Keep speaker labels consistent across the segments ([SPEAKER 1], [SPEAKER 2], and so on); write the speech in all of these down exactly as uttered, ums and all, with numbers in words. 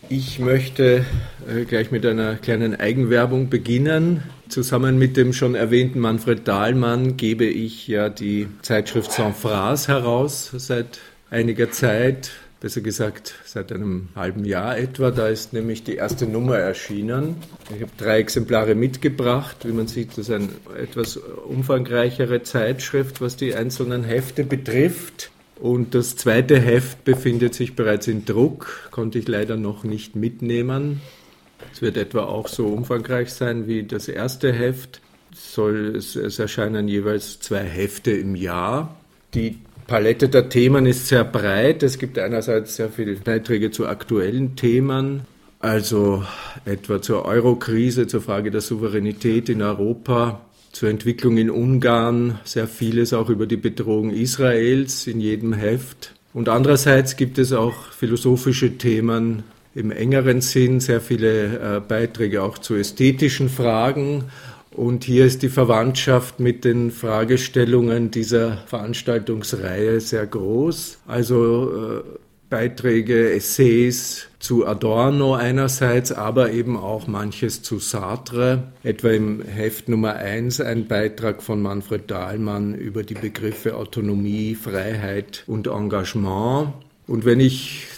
[SPEAKER 1] Ich möchte äh, gleich mit einer kleinen Eigenwerbung beginnen. Zusammen mit dem schon erwähnten Manfred Dahlmann gebe ich ja die Zeitschrift Sans Phrase heraus seit einiger Zeit, besser gesagt seit einem halben Jahr etwa. Da ist nämlich die erste Nummer erschienen. Ich habe drei Exemplare mitgebracht. Wie man sieht, das ist eine etwas umfangreichere Zeitschrift, was die einzelnen Hefte betrifft. Und das zweite Heft befindet sich bereits in Druck, konnte ich leider noch nicht mitnehmen. Es wird etwa auch so umfangreich sein wie das erste Heft. Soll, es, es erscheinen jeweils zwei Hefte im Jahr. Die Palette der Themen ist sehr breit. Es gibt einerseits sehr viele Beiträge zu aktuellen Themen, also etwa zur Euro-Krise, zur Frage der Souveränität in Europa, zur Entwicklung in Ungarn, sehr vieles auch über die Bedrohung Israels in jedem Heft. Und andererseits gibt es auch philosophische Themen im engeren Sinn, sehr viele äh, Beiträge auch zu ästhetischen Fragen. Und hier ist die Verwandtschaft mit den Fragestellungen dieser Veranstaltungsreihe sehr groß. Also äh, Beiträge, Essays zu Adorno einerseits, aber eben auch manches zu Sartre. Etwa im Heft Nummer eins ein Beitrag von Manfred Dahlmann über die Begriffe Autonomie, Freiheit und Engagement. Und wenn ich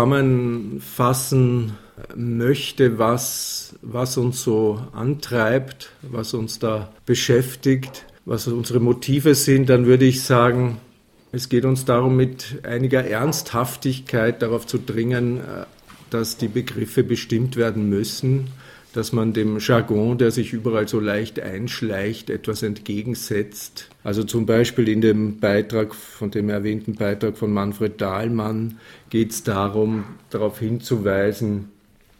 [SPEAKER 1] zusammenfassen möchte, was, was uns so antreibt, was uns da beschäftigt, was unsere Motive sind, dann würde ich sagen, es geht uns darum, mit einiger Ernsthaftigkeit darauf zu dringen, dass die Begriffe bestimmt werden müssen, dass man dem Jargon, der sich überall so leicht einschleicht, etwas entgegensetzt. Also zum Beispiel in dem Beitrag, von dem erwähnten Beitrag von Manfred Dahlmann, geht es darum, darauf hinzuweisen,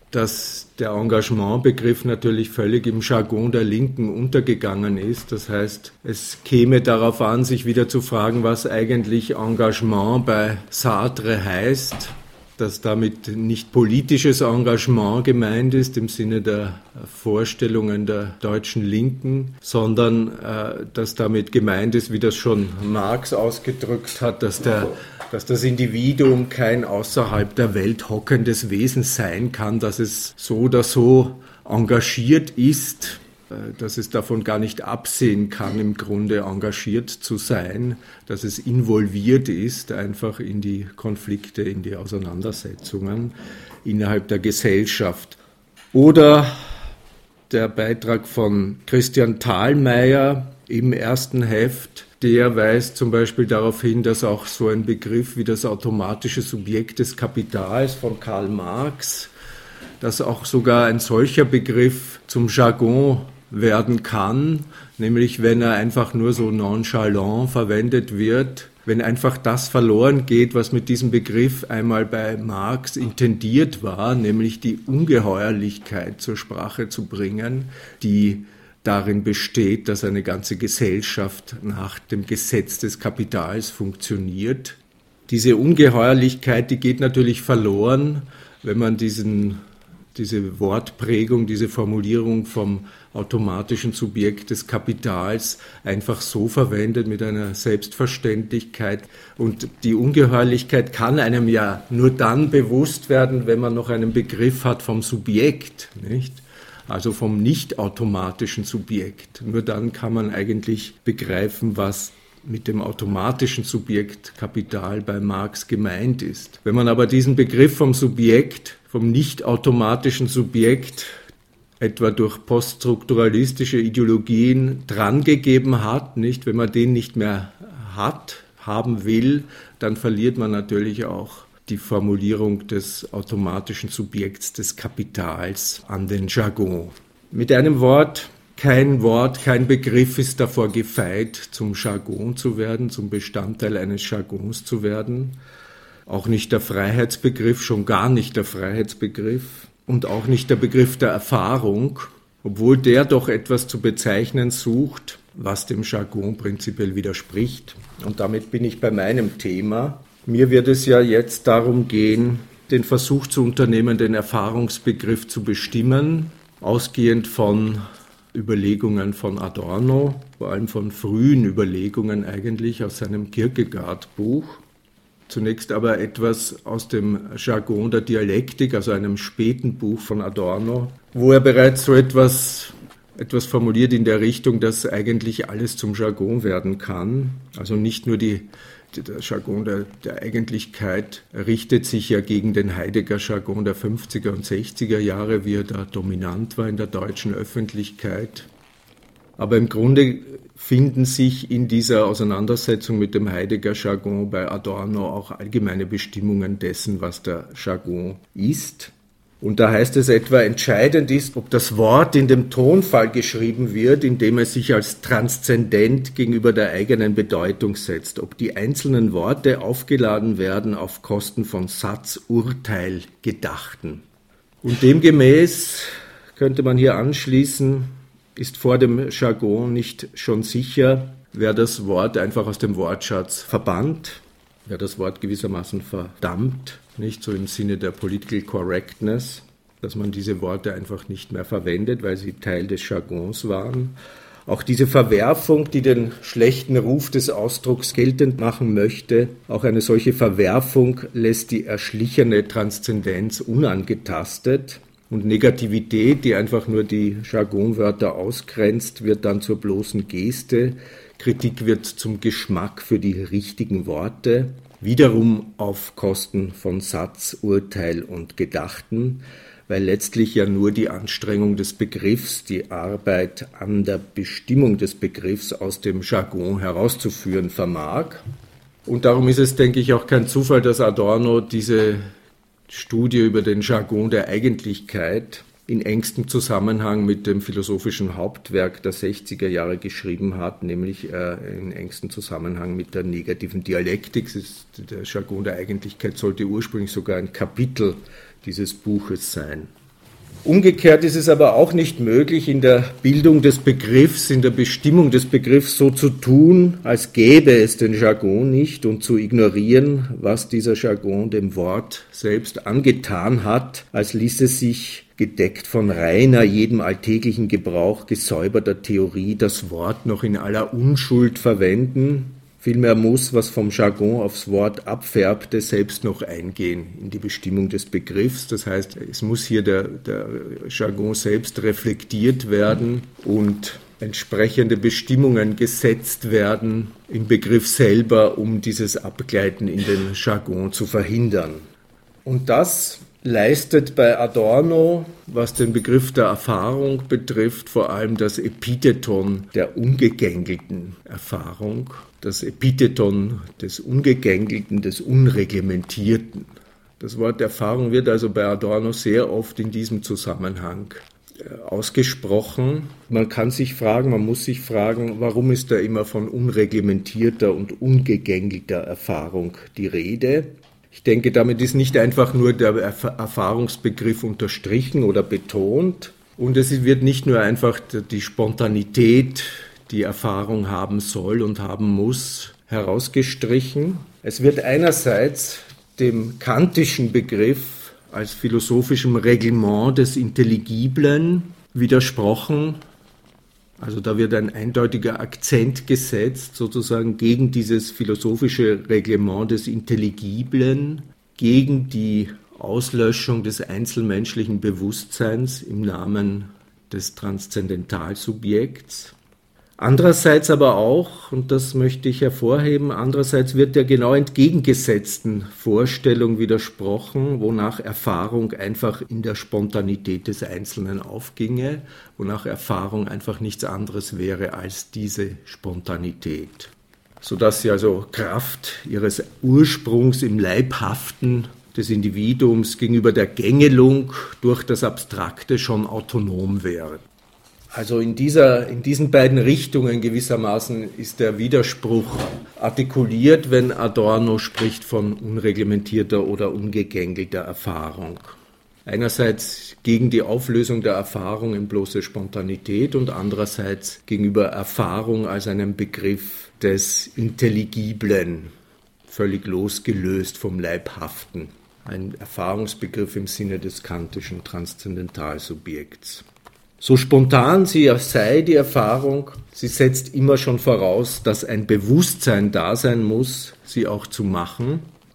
[SPEAKER 1] dass der Engagementbegriff natürlich völlig im Jargon der Linken untergegangen ist. Das heißt, es käme darauf an, sich wieder zu fragen, was eigentlich Engagement bei Sartre heißt, dass damit nicht politisches Engagement gemeint ist im Sinne der Vorstellungen der deutschen Linken, sondern äh, dass damit gemeint ist, wie das schon Marx ausgedrückt hat, dass der dass das Individuum kein außerhalb der Welt hockendes Wesen sein kann, dass es so oder so engagiert ist, dass es davon gar nicht absehen kann, im Grunde engagiert zu sein, dass es involviert ist, einfach in die Konflikte, in die Auseinandersetzungen innerhalb der Gesellschaft. Oder der Beitrag von Christian Thalmeier im ersten Heft, der weist zum Beispiel darauf hin, dass auch so ein Begriff wie das automatische Subjekt des Kapitals von Karl Marx, dass auch sogar ein solcher Begriff zum Jargon werden kann, nämlich wenn er einfach nur so nonchalant verwendet wird, wenn einfach das verloren geht, was mit diesem Begriff einmal bei Marx intendiert war, nämlich die Ungeheuerlichkeit zur Sprache zu bringen, die darin besteht, dass eine ganze Gesellschaft nach dem Gesetz des Kapitals funktioniert. Diese Ungeheuerlichkeit, die geht natürlich verloren, wenn man diesen, diese Wortprägung, diese Formulierung vom automatischen Subjekt des Kapitals einfach so verwendet mit einer Selbstverständlichkeit. Und die Ungeheuerlichkeit kann einem ja nur dann bewusst werden, wenn man noch einen Begriff hat vom Subjekt, nicht? Also vom nicht-automatischen Subjekt. Nur dann kann man eigentlich begreifen, was mit dem automatischen Subjekt Kapital bei Marx gemeint ist. Wenn man aber diesen Begriff vom Subjekt, vom nicht-automatischen Subjekt, etwa durch poststrukturalistische Ideologien drangegeben hat, nicht, wenn man den nicht mehr hat, haben will, dann verliert man natürlich auch die Formulierung des automatischen Subjekts des Kapitals an den Jargon. Mit einem Wort, kein Wort, kein Begriff ist davor gefeit, zum Jargon zu werden, zum Bestandteil eines Jargons zu werden. Auch nicht der Freiheitsbegriff, schon gar nicht der Freiheitsbegriff und auch nicht der Begriff der Erfahrung, obwohl der doch etwas zu bezeichnen sucht, was dem Jargon prinzipiell widerspricht. Und damit bin ich bei meinem Thema. Mir wird es ja jetzt darum gehen, den Versuch zu unternehmen, den Erfahrungsbegriff zu bestimmen, ausgehend von Überlegungen von Adorno, vor allem von frühen Überlegungen eigentlich aus seinem Kierkegaard-Buch. Zunächst aber etwas aus dem Jargon der Dialektik, also einem späten Buch von Adorno, wo er bereits so etwas, etwas formuliert in der Richtung, dass eigentlich alles zum Jargon werden kann. Also nicht nur die, der Jargon der, der Eigentlichkeit richtet sich ja gegen den Heidegger-Jargon der fünfziger und sechziger Jahre, wie er da dominant war in der deutschen Öffentlichkeit. Aber im Grunde finden sich in dieser Auseinandersetzung mit dem Heidegger-Jargon bei Adorno auch allgemeine Bestimmungen dessen, was der Jargon ist. Und da heißt es etwa, entscheidend ist, ob das Wort in dem Tonfall geschrieben wird, indem es sich als transzendent gegenüber der eigenen Bedeutung setzt, ob die einzelnen Worte aufgeladen werden auf Kosten von Satz, Urteil, Gedachten. Und demgemäß könnte man hier anschließen, ist vor dem Jargon nicht schon sicher, wer das Wort einfach aus dem Wortschatz verbannt, wer das Wort gewissermaßen verdammt, nicht so im Sinne der Political Correctness, dass man diese Worte einfach nicht mehr verwendet, weil sie Teil des Jargons waren. Auch diese Verwerfung, die den schlechten Ruf des Ausdrucks geltend machen möchte, auch eine solche Verwerfung lässt die erschlichene Transzendenz unangetastet. Und Negativität, die einfach nur die Jargonwörter ausgrenzt, wird dann zur bloßen Geste. Kritik wird zum Geschmack für die richtigen Worte, wiederum auf Kosten von Satz, Urteil und Gedachten, weil letztlich ja nur die Anstrengung des Begriffs, die Arbeit an der Bestimmung des Begriffs aus dem Jargon herauszuführen vermag. Und darum ist es, denke ich, auch kein Zufall, dass Adorno diese Studie über den Jargon der Eigentlichkeit in engstem Zusammenhang mit dem philosophischen Hauptwerk der sechziger Jahre geschrieben hat, nämlich äh, in engstem Zusammenhang mit der negativen Dialektik. Ist, der Jargon der Eigentlichkeit sollte ursprünglich sogar ein Kapitel dieses Buches sein. Umgekehrt ist es aber auch nicht möglich, in der Bildung des Begriffs, in der Bestimmung des Begriffs so zu tun, als gäbe es den Jargon nicht und zu ignorieren, was dieser Jargon dem Wort selbst angetan hat, als ließe sich gedeckt von reiner, jedem alltäglichen Gebrauch gesäuberter Theorie das Wort noch in aller Unschuld verwenden. Vielmehr muss, was vom Jargon aufs Wort abfärbte, selbst noch eingehen in die Bestimmung des Begriffs. Das heißt, es muss hier der, der Jargon selbst reflektiert werden und entsprechende Bestimmungen gesetzt werden im Begriff selber, um dieses Abgleiten in den Jargon zu verhindern. Und das leistet bei Adorno, was den Begriff der Erfahrung betrifft, vor allem das Epitheton der ungegängelten Erfahrung, das Epitheton des Ungegängelten, des Unreglementierten. Das Wort Erfahrung wird also bei Adorno sehr oft in diesem Zusammenhang ausgesprochen. Man kann sich fragen, man muss sich fragen, warum ist da immer von unreglementierter und ungegängelter Erfahrung die Rede? Ich denke, damit ist nicht einfach nur der Erfahrungsbegriff unterstrichen oder betont und es wird nicht nur einfach die Spontanität, die Erfahrung haben soll und haben muss, herausgestrichen. Es wird einerseits dem kantischen Begriff als philosophischem Reglement des Intelligiblen widersprochen. Also da wird ein eindeutiger Akzent gesetzt, sozusagen gegen dieses philosophische Reglement des Intelligiblen, gegen die Auslöschung des einzelmenschlichen Bewusstseins im Namen des Transzendentalsubjekts. Andererseits aber auch, und das möchte ich hervorheben, andererseits wird der genau entgegengesetzten Vorstellung widersprochen, wonach Erfahrung einfach in der Spontanität des Einzelnen aufginge, wonach Erfahrung einfach nichts anderes wäre als diese Spontanität. Sodass sie also Kraft ihres Ursprungs im Leibhaften des Individuums gegenüber der Gängelung durch das Abstrakte schon autonom wäre. Also in, dieser, in diesen beiden Richtungen gewissermaßen ist der Widerspruch artikuliert, wenn Adorno spricht von unreglementierter oder ungegängelter Erfahrung. Einerseits gegen die Auflösung der Erfahrung in bloße Spontanität und andererseits gegenüber Erfahrung als einem Begriff des Intelligiblen, völlig losgelöst vom Leibhaften. Ein Erfahrungsbegriff im Sinne des kantischen Transzendentalsubjekts. So spontan sie sei, die Erfahrung, sie setzt immer schon voraus, dass ein Bewusstsein da sein muss, sie auch zu machen.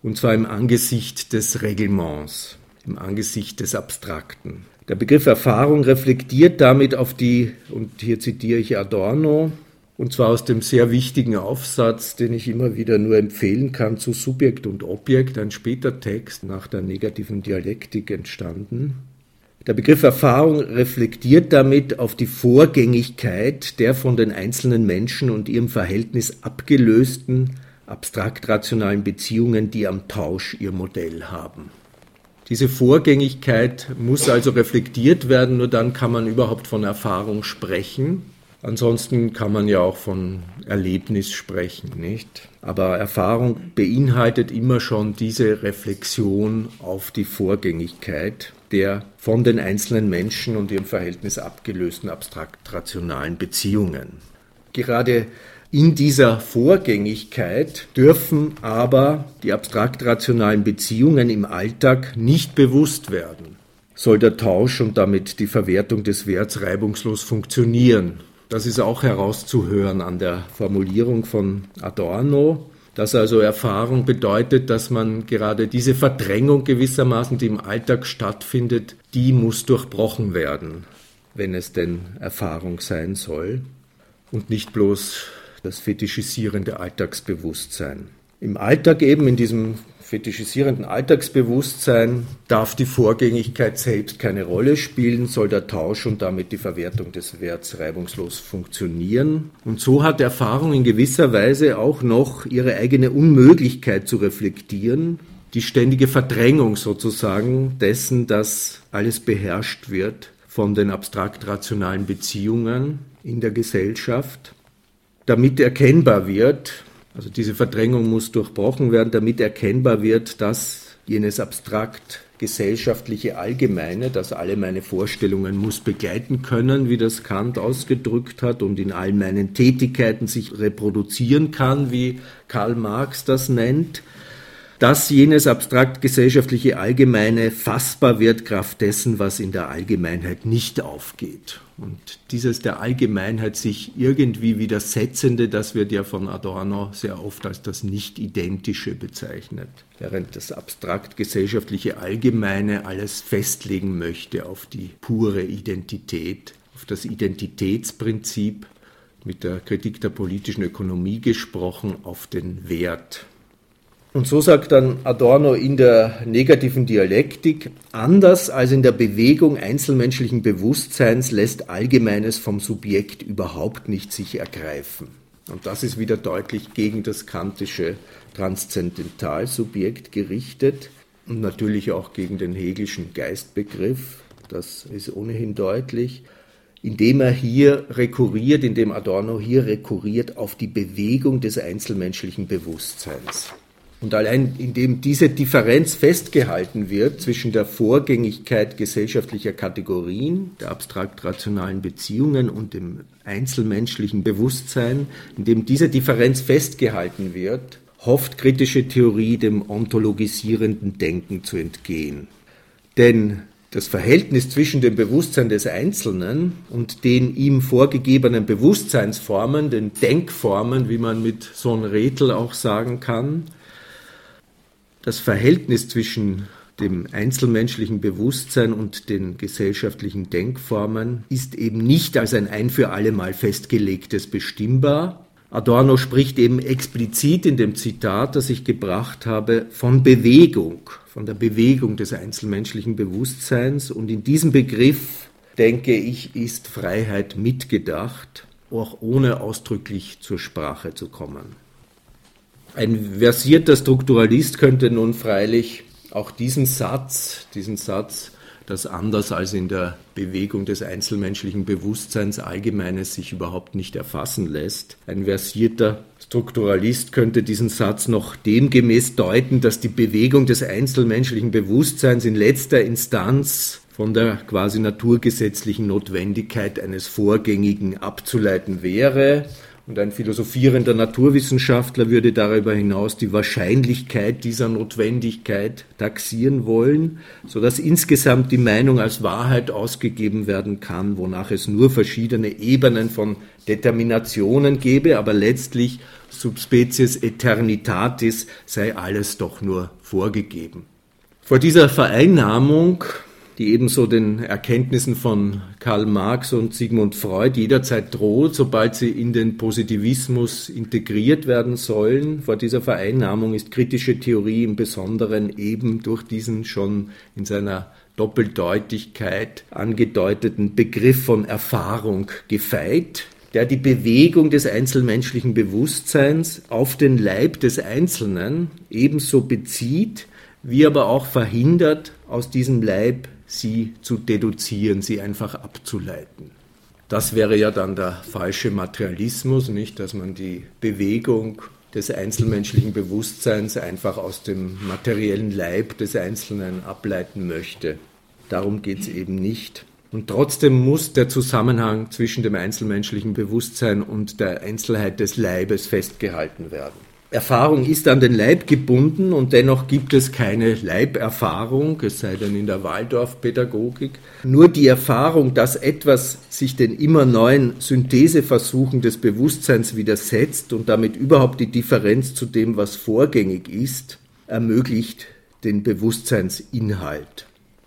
[SPEAKER 1] und zwar im Angesicht des Reglements, im Angesicht des Abstrakten. Der Begriff Erfahrung reflektiert damit auf die, und hier zitiere ich Adorno, und zwar aus dem sehr wichtigen Aufsatz, den ich immer wieder nur empfehlen kann, zu Subjekt und Objekt, ein später Text nach der negativen Dialektik entstanden. Der Begriff Erfahrung reflektiert damit auf die Vorgängigkeit der von den einzelnen Menschen und ihrem Verhältnis abgelösten, abstrakt-rationalen Beziehungen, die am Tausch ihr Modell haben. Diese Vorgängigkeit muss also reflektiert werden, nur dann kann man überhaupt von Erfahrung sprechen. Ansonsten kann man ja auch von Erlebnis sprechen, nicht? Aber Erfahrung beinhaltet immer schon diese Reflexion auf die Vorgängigkeit der von den einzelnen Menschen und ihrem Verhältnis abgelösten abstrakt-rationalen Beziehungen. Gerade in dieser Vorgängigkeit dürfen aber die abstrakt-rationalen Beziehungen im Alltag nicht bewusst werden. Soll der Tausch und damit die Verwertung des Werts reibungslos funktionieren? Das ist auch herauszuhören an der Formulierung von Adorno, dass also Erfahrung bedeutet, dass man gerade diese Verdrängung gewissermaßen, die im Alltag stattfindet, die muss durchbrochen werden, wenn es denn Erfahrung sein soll und nicht bloß das fetischisierende Alltagsbewusstsein. Im Alltag eben, in diesem fetischisierenden Alltagsbewusstsein, darf die Vorgängigkeit selbst keine Rolle spielen, soll der Tausch und damit die Verwertung des Werts reibungslos funktionieren. Und so hat Erfahrung in gewisser Weise auch noch ihre eigene Unmöglichkeit zu reflektieren, die ständige Verdrängung sozusagen dessen, dass alles beherrscht wird von den abstrakt-rationalen Beziehungen in der Gesellschaft, damit erkennbar wird, also diese Verdrängung muss durchbrochen werden, damit erkennbar wird, dass jenes abstrakt gesellschaftliche Allgemeine, das alle meine Vorstellungen muss begleiten können, wie das Kant ausgedrückt hat, und in all meinen Tätigkeiten sich reproduzieren kann, wie Karl Marx das nennt, dass jenes abstrakt gesellschaftliche Allgemeine fassbar wird kraft dessen, was in der Allgemeinheit nicht aufgeht. Und dieses der Allgemeinheit sich irgendwie widersetzende, das wird ja von Adorno sehr oft als das Nicht-Identische bezeichnet, während das abstrakt gesellschaftliche Allgemeine alles festlegen möchte auf die pure Identität, auf das Identitätsprinzip, mit der Kritik der politischen Ökonomie gesprochen, auf den Wert. Und so sagt dann Adorno in der negativen Dialektik, anders als in der Bewegung einzelmenschlichen Bewusstseins lässt Allgemeines vom Subjekt überhaupt nicht sich ergreifen. Und das ist wieder deutlich gegen das kantische Transzendentalsubjekt gerichtet und natürlich auch gegen den hegelischen Geistbegriff, das ist ohnehin deutlich, indem er hier rekurriert, indem Adorno hier rekurriert auf die Bewegung des einzelmenschlichen Bewusstseins. Und allein indem diese Differenz festgehalten wird zwischen der Vorgängigkeit gesellschaftlicher Kategorien, der abstrakt-rationalen Beziehungen und dem einzelmenschlichen Bewusstsein, indem diese Differenz festgehalten wird, hofft kritische Theorie dem ontologisierenden Denken zu entgehen. Denn das Verhältnis zwischen dem Bewusstsein des Einzelnen und den ihm vorgegebenen Bewusstseinsformen, den Denkformen, wie man mit Sohn Rethel auch sagen kann, das Verhältnis zwischen dem einzelmenschlichen Bewusstsein und den gesellschaftlichen Denkformen ist eben nicht als ein ein für alle Mal festgelegtes bestimmbar. Adorno spricht eben explizit in dem Zitat, das ich gebracht habe, von Bewegung, von der Bewegung des einzelmenschlichen Bewusstseins. Und in diesem Begriff, denke ich, ist Freiheit mitgedacht, auch ohne ausdrücklich zur Sprache zu kommen. Ein versierter Strukturalist könnte nun freilich auch diesen Satz, diesen Satz, dass anders als in der Bewegung des einzelmenschlichen Bewusstseins Allgemeines sich überhaupt nicht erfassen lässt. Ein versierter Strukturalist könnte diesen Satz noch demgemäß deuten, dass die Bewegung des einzelmenschlichen Bewusstseins in letzter Instanz von der quasi naturgesetzlichen Notwendigkeit eines Vorgängigen abzuleiten wäre Und ein philosophierender Naturwissenschaftler würde darüber hinaus die Wahrscheinlichkeit dieser Notwendigkeit taxieren wollen, sodass insgesamt die Meinung als Wahrheit ausgegeben werden kann, wonach es nur verschiedene Ebenen von Determinationen gäbe, aber letztlich subspecies aeternitatis sei alles doch nur vorgegeben. Vor dieser Vereinnahmung, die ebenso den Erkenntnissen von Karl Marx und Sigmund Freud jederzeit droht, sobald sie in den Positivismus integriert werden sollen. Vor dieser Vereinnahmung ist kritische Theorie im Besonderen eben durch diesen schon in seiner Doppeldeutigkeit angedeuteten Begriff von Erfahrung gefeit, der die Bewegung des einzelmenschlichen Bewusstseins auf den Leib des Einzelnen ebenso bezieht, wie aber auch verhindert, aus diesem Leib sie zu deduzieren, sie einfach abzuleiten. Das wäre ja dann der falsche Materialismus, nicht, dass man die Bewegung des einzelmenschlichen Bewusstseins einfach aus dem materiellen Leib des Einzelnen ableiten möchte. Darum geht es eben nicht. Und trotzdem muss der Zusammenhang zwischen dem einzelmenschlichen Bewusstsein und der Einzelheit des Leibes festgehalten werden. Erfahrung ist an den Leib gebunden und dennoch gibt es keine Leiberfahrung, es sei denn in der Waldorfpädagogik. Nur die Erfahrung, dass etwas sich den immer neuen Syntheseversuchen des Bewusstseins widersetzt und damit überhaupt die Differenz zu dem, was vorgängig ist, ermöglicht den Bewusstseinsinhalt.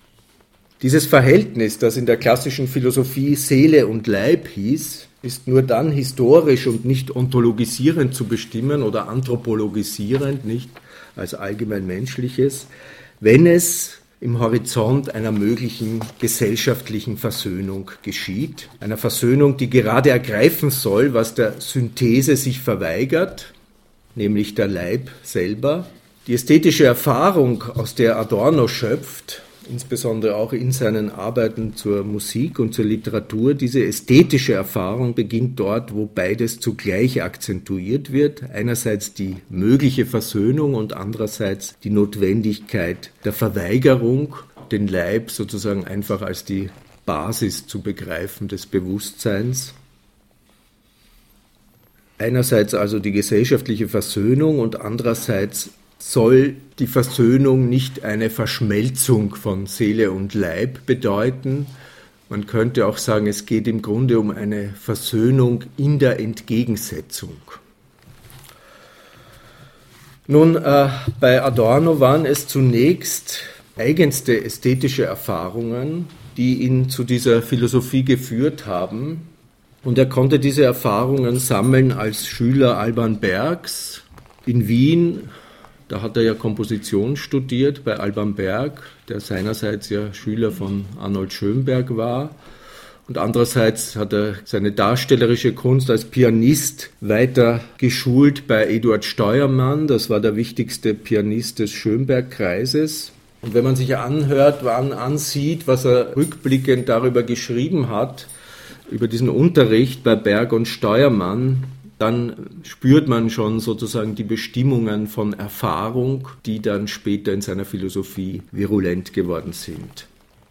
[SPEAKER 1] Dieses Verhältnis, das in der klassischen Philosophie Seele und Leib hieß, ist nur dann historisch und nicht ontologisierend zu bestimmen oder anthropologisierend, nicht als allgemein menschliches, wenn es im Horizont einer möglichen gesellschaftlichen Versöhnung geschieht. Einer Versöhnung, die gerade ergreifen soll, was der Synthese sich verweigert, nämlich der Leib selber. Die ästhetische Erfahrung, aus der Adorno schöpft, insbesondere auch in seinen Arbeiten zur Musik und zur Literatur, diese ästhetische Erfahrung beginnt dort, wo beides zugleich akzentuiert wird. Einerseits die mögliche Versöhnung und andererseits die Notwendigkeit der Verweigerung, den Leib sozusagen einfach als die Basis zu begreifen des Bewusstseins. Einerseits also die gesellschaftliche Versöhnung und andererseits soll die Versöhnung nicht eine Verschmelzung von Seele und Leib bedeuten. Man könnte auch sagen, es geht im Grunde um eine Versöhnung in der Entgegensetzung. Nun, äh, bei Adorno waren es zunächst eigenste ästhetische Erfahrungen, die ihn zu dieser Philosophie geführt haben. Und er konnte diese Erfahrungen sammeln als Schüler Alban Bergs in Wien. Da hat er ja Komposition studiert bei Alban Berg, der seinerseits ja Schüler von Arnold Schönberg war. Und andererseits hat er seine darstellerische Kunst als Pianist weiter geschult bei Eduard Steuermann. Das war der wichtigste Pianist des Schönberg-Kreises. Und wenn man sich anhört, ansieht, was er rückblickend darüber geschrieben hat, über diesen Unterricht bei Berg und Steuermann, dann spürt man schon sozusagen die Bestimmungen von Erfahrung, die dann später in seiner Philosophie virulent geworden sind.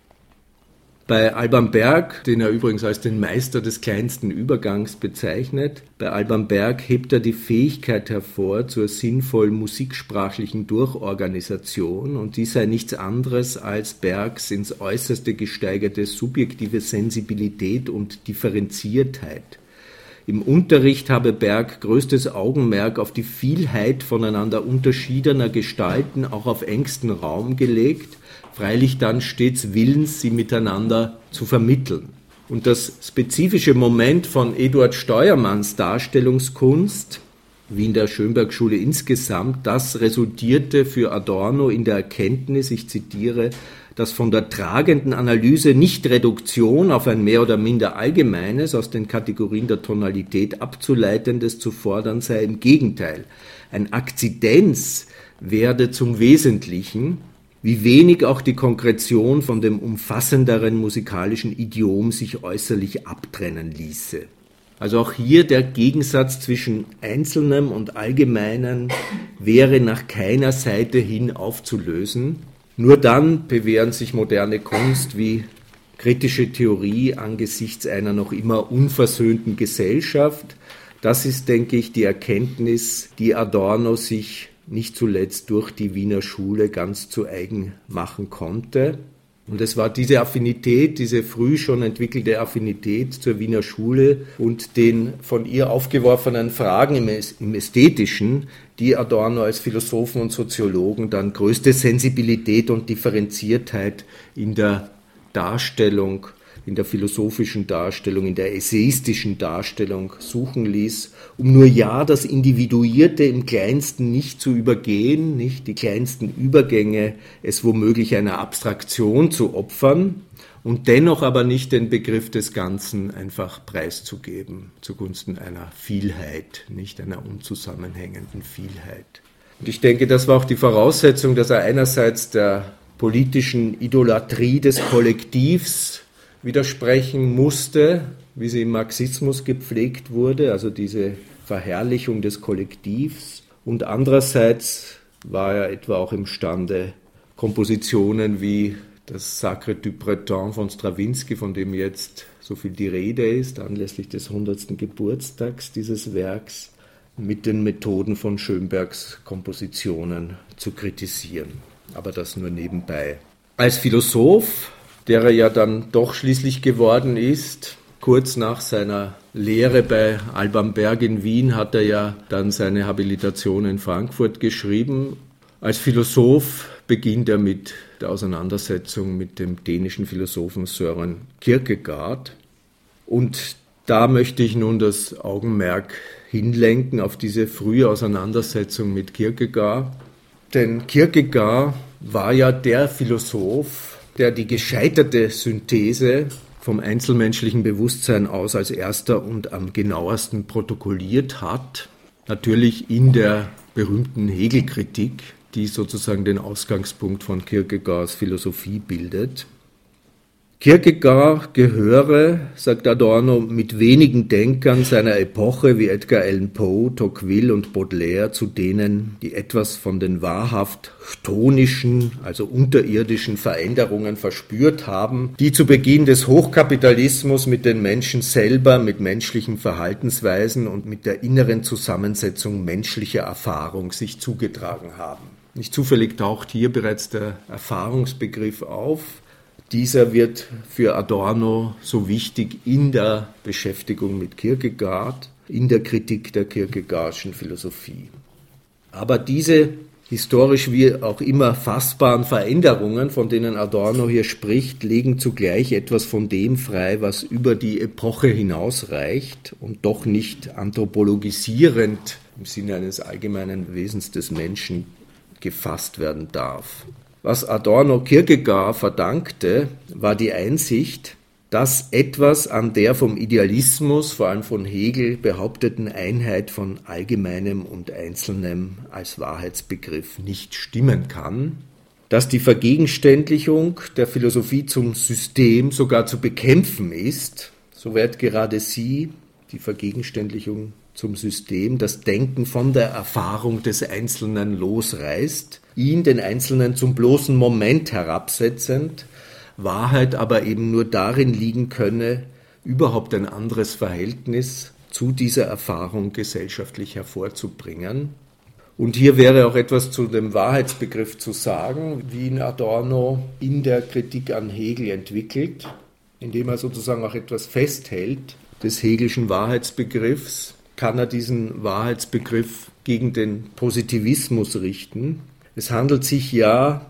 [SPEAKER 1] Bei Alban Berg, den er übrigens als den Meister des kleinsten Übergangs bezeichnet, bei Alban Berg hebt er die Fähigkeit hervor zur sinnvollen musiksprachlichen Durchorganisation, und dies sei nichts anderes als Bergs ins Äußerste gesteigerte subjektive Sensibilität und Differenziertheit. Im Unterricht habe Berg größtes Augenmerk auf die Vielheit voneinander unterschiedener Gestalten auch auf engstem Raum gelegt, freilich dann stets willens, sie miteinander zu vermitteln. Und das spezifische Moment von Eduard Steuermanns Darstellungskunst, wie in der Schönberg-Schule insgesamt, das resultierte für Adorno in der Erkenntnis, ich zitiere, dass von der tragenden Analyse nicht Reduktion auf ein mehr oder minder allgemeines, aus den Kategorien der Tonalität abzuleitendes zu fordern sei. Im Gegenteil, ein Akzidenz werde zum Wesentlichen, wie wenig auch die Konkretion von dem umfassenderen musikalischen Idiom sich äußerlich abtrennen ließe. Also auch hier der Gegensatz zwischen Einzelnem und Allgemeinen wäre nach keiner Seite hin aufzulösen. Nur dann bewähren sich moderne Kunst wie kritische Theorie angesichts einer noch immer unversöhnten Gesellschaft. Das ist, denke ich, die Erkenntnis, die Adorno sich nicht zuletzt durch die Wiener Schule ganz zu eigen machen konnte. Und es war diese Affinität, diese früh schon entwickelte Affinität zur Wiener Schule und den von ihr aufgeworfenen Fragen im, im Ästhetischen, die Adorno als Philosophen und Soziologen dann größte Sensibilität und Differenziertheit in der Darstellung, in der philosophischen Darstellung, in der essayistischen Darstellung suchen ließ, um nur ja das Individuierte im Kleinsten nicht zu übergehen, nicht die kleinsten Übergänge, es womöglich einer Abstraktion zu opfern und dennoch aber nicht den Begriff des Ganzen einfach preiszugeben, zugunsten einer Vielheit, nicht einer unzusammenhängenden Vielheit. Und ich denke, das war auch die Voraussetzung, dass er einerseits der politischen Idolatrie des Kollektivs widersprechen musste, wie sie im Marxismus gepflegt wurde, also diese Verherrlichung des Kollektivs. Und andererseits war er etwa auch imstande, Kompositionen wie das Sacre du Printemps von Strawinsky, von dem jetzt so viel die Rede ist, anlässlich des hundertsten Geburtstags dieses Werks, mit den Methoden von Schönbergs Kompositionen zu kritisieren. Aber das nur nebenbei. Als Philosoph, der er ja dann doch schließlich geworden ist, kurz nach seiner Lehre bei Alban Berg in Wien hat er ja dann seine Habilitation in Frankfurt geschrieben. Als Philosoph beginnt er mit der Auseinandersetzung mit dem dänischen Philosophen Søren Kierkegaard. Und da möchte ich nun das Augenmerk hinlenken auf diese frühe Auseinandersetzung mit Kierkegaard. Denn Kierkegaard war ja der Philosoph, der die gescheiterte Synthese vom einzelmenschlichen Bewusstsein aus als erster und am genauesten protokolliert hat. Natürlich in der berühmten Hegel-Kritik, die sozusagen den Ausgangspunkt von Kierkegaards Philosophie bildet. Kierkegaard gehöre, sagt Adorno, mit wenigen Denkern seiner Epoche wie Edgar Allan Poe, Tocqueville und Baudelaire zu denen, die etwas von den wahrhaft chtonischen, also unterirdischen Veränderungen verspürt haben, die zu Beginn des Hochkapitalismus mit den Menschen selber, mit menschlichen Verhaltensweisen und mit der inneren Zusammensetzung menschlicher Erfahrung sich zugetragen haben. Nicht zufällig taucht hier bereits der Erfahrungsbegriff auf. Dieser wird für Adorno so wichtig in der Beschäftigung mit Kierkegaard, in der Kritik der Kierkegaardschen Philosophie. Aber diese historisch wie auch immer fassbaren Veränderungen, von denen Adorno hier spricht, legen zugleich etwas von dem frei, was über die Epoche hinausreicht und doch nicht anthropologisierend im Sinne eines allgemeinen Wesens des Menschen gefasst werden darf. Was Adorno Kierkegaard verdankte, war die Einsicht, dass etwas an der vom Idealismus, vor allem von Hegel, behaupteten Einheit von Allgemeinem und Einzelnem als Wahrheitsbegriff nicht stimmen kann, dass die Vergegenständlichung der Philosophie zum System sogar zu bekämpfen ist, so wird gerade sie, die Vergegenständlichung zum System, das Denken von der Erfahrung des Einzelnen losreißt, ihn, den Einzelnen, zum bloßen Moment herabsetzend, Wahrheit aber eben nur darin liegen könne, überhaupt ein anderes Verhältnis zu dieser Erfahrung gesellschaftlich hervorzubringen. Und hier wäre auch etwas zu dem Wahrheitsbegriff zu sagen, wie ihn Adorno in der Kritik an Hegel entwickelt, indem er sozusagen auch etwas festhält des Hegelschen Wahrheitsbegriffs, kann er diesen Wahrheitsbegriff gegen den Positivismus richten. Es handelt sich ja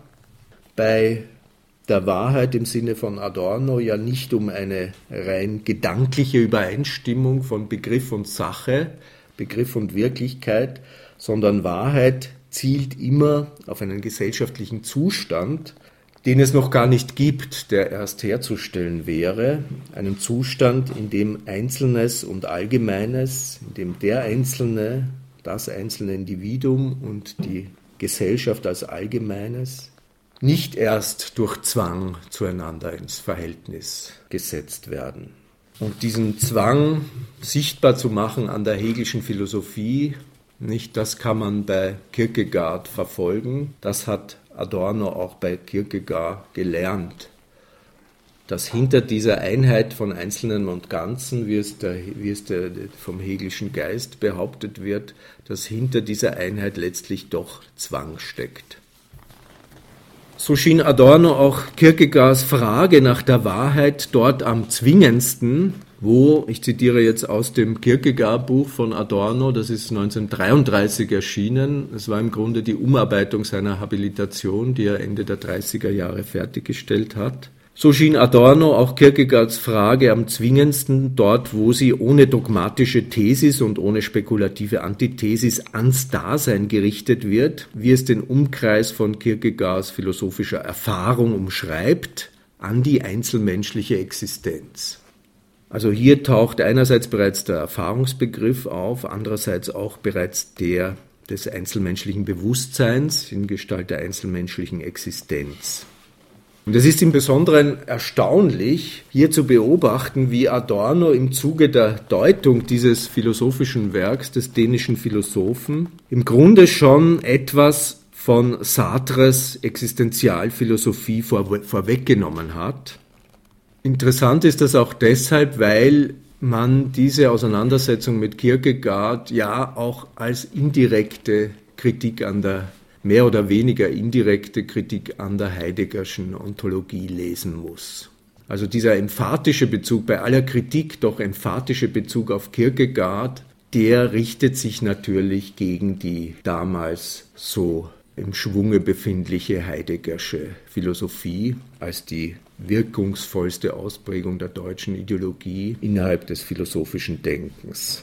[SPEAKER 1] bei der Wahrheit im Sinne von Adorno ja nicht um eine rein gedankliche Übereinstimmung von Begriff und Sache, Begriff und Wirklichkeit, sondern Wahrheit zielt immer auf einen gesellschaftlichen Zustand, den es noch gar nicht gibt, der erst herzustellen wäre, einen Zustand, in dem Einzelnes und Allgemeines, in dem der Einzelne, das einzelne Individuum und die Gesellschaft als Allgemeines nicht erst durch Zwang zueinander ins Verhältnis gesetzt werden. Und diesen Zwang sichtbar zu machen an der Hegelschen Philosophie, nicht, das kann man bei Kierkegaard verfolgen, das hat Adorno auch bei Kierkegaard gelernt. dass hinter dieser Einheit von Einzelnen und Ganzen, wie es, der, wie es der, vom Hegelschen Geist behauptet wird, dass hinter dieser Einheit letztlich doch Zwang steckt. So schien Adorno auch Kierkegaards Frage nach der Wahrheit dort am zwingendsten, wo, ich zitiere jetzt aus dem Kierkegaard-Buch von Adorno, das ist neunzehnhundertdreiunddreißig erschienen, es war im Grunde die Umarbeitung seiner Habilitation, die er Ende der dreißiger Jahre fertiggestellt hat. So schien Adorno auch Kierkegaards Frage am zwingendsten dort, wo sie ohne dogmatische Thesis und ohne spekulative Antithesis ans Dasein gerichtet wird, wie es den Umkreis von Kierkegaards philosophischer Erfahrung umschreibt, an die einzelmenschliche Existenz. Also hier taucht einerseits bereits der Erfahrungsbegriff auf, andererseits auch bereits der des einzelmenschlichen Bewusstseins in Gestalt der einzelmenschlichen Existenz. Und es ist im Besonderen erstaunlich, hier zu beobachten, wie Adorno im Zuge der Deutung dieses philosophischen Werks des dänischen Philosophen im Grunde schon etwas von Sartres Existenzialphilosophie vor, vorweggenommen hat. Interessant ist das auch deshalb, weil man diese Auseinandersetzung mit Kierkegaard ja auch als indirekte Kritik an der mehr oder weniger indirekte Kritik an der Heideggerschen Ontologie lesen muss. Also dieser emphatische Bezug, bei aller Kritik doch emphatische Bezug auf Kierkegaard, der richtet sich natürlich gegen die damals so im Schwunge befindliche Heideggersche Philosophie als die wirkungsvollste Ausprägung der deutschen Ideologie innerhalb des philosophischen Denkens.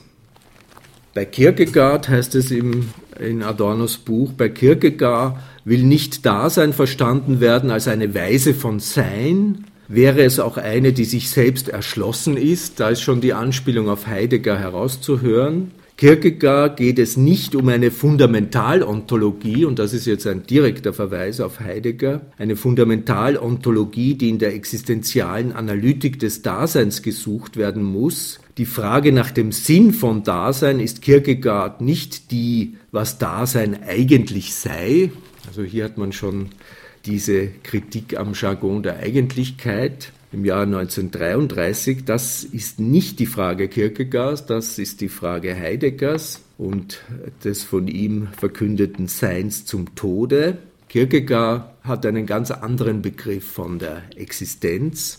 [SPEAKER 1] Bei Kierkegaard heißt es im, in Adornos Buch, bei Kierkegaard will nicht Dasein verstanden werden als eine Weise von Sein, wäre es auch eine, die sich selbst erschlossen ist, da ist schon die Anspielung auf Heidegger herauszuhören. Kierkegaard geht es nicht um eine Fundamentalontologie, und das ist jetzt ein direkter Verweis auf Heidegger, eine Fundamentalontologie, die in der existenzialen Analytik des Daseins gesucht werden muss. Die Frage nach dem Sinn von Dasein ist Kierkegaard nicht die, was Dasein eigentlich sei. Also hier hat man schon diese Kritik am Jargon der Eigentlichkeit im Jahr neunzehnhundertdreiunddreißig. Das ist nicht die Frage Kierkegaards, das ist die Frage Heideggers und des von ihm verkündeten Seins zum Tode. Kierkegaard hat einen ganz anderen Begriff von der Existenz.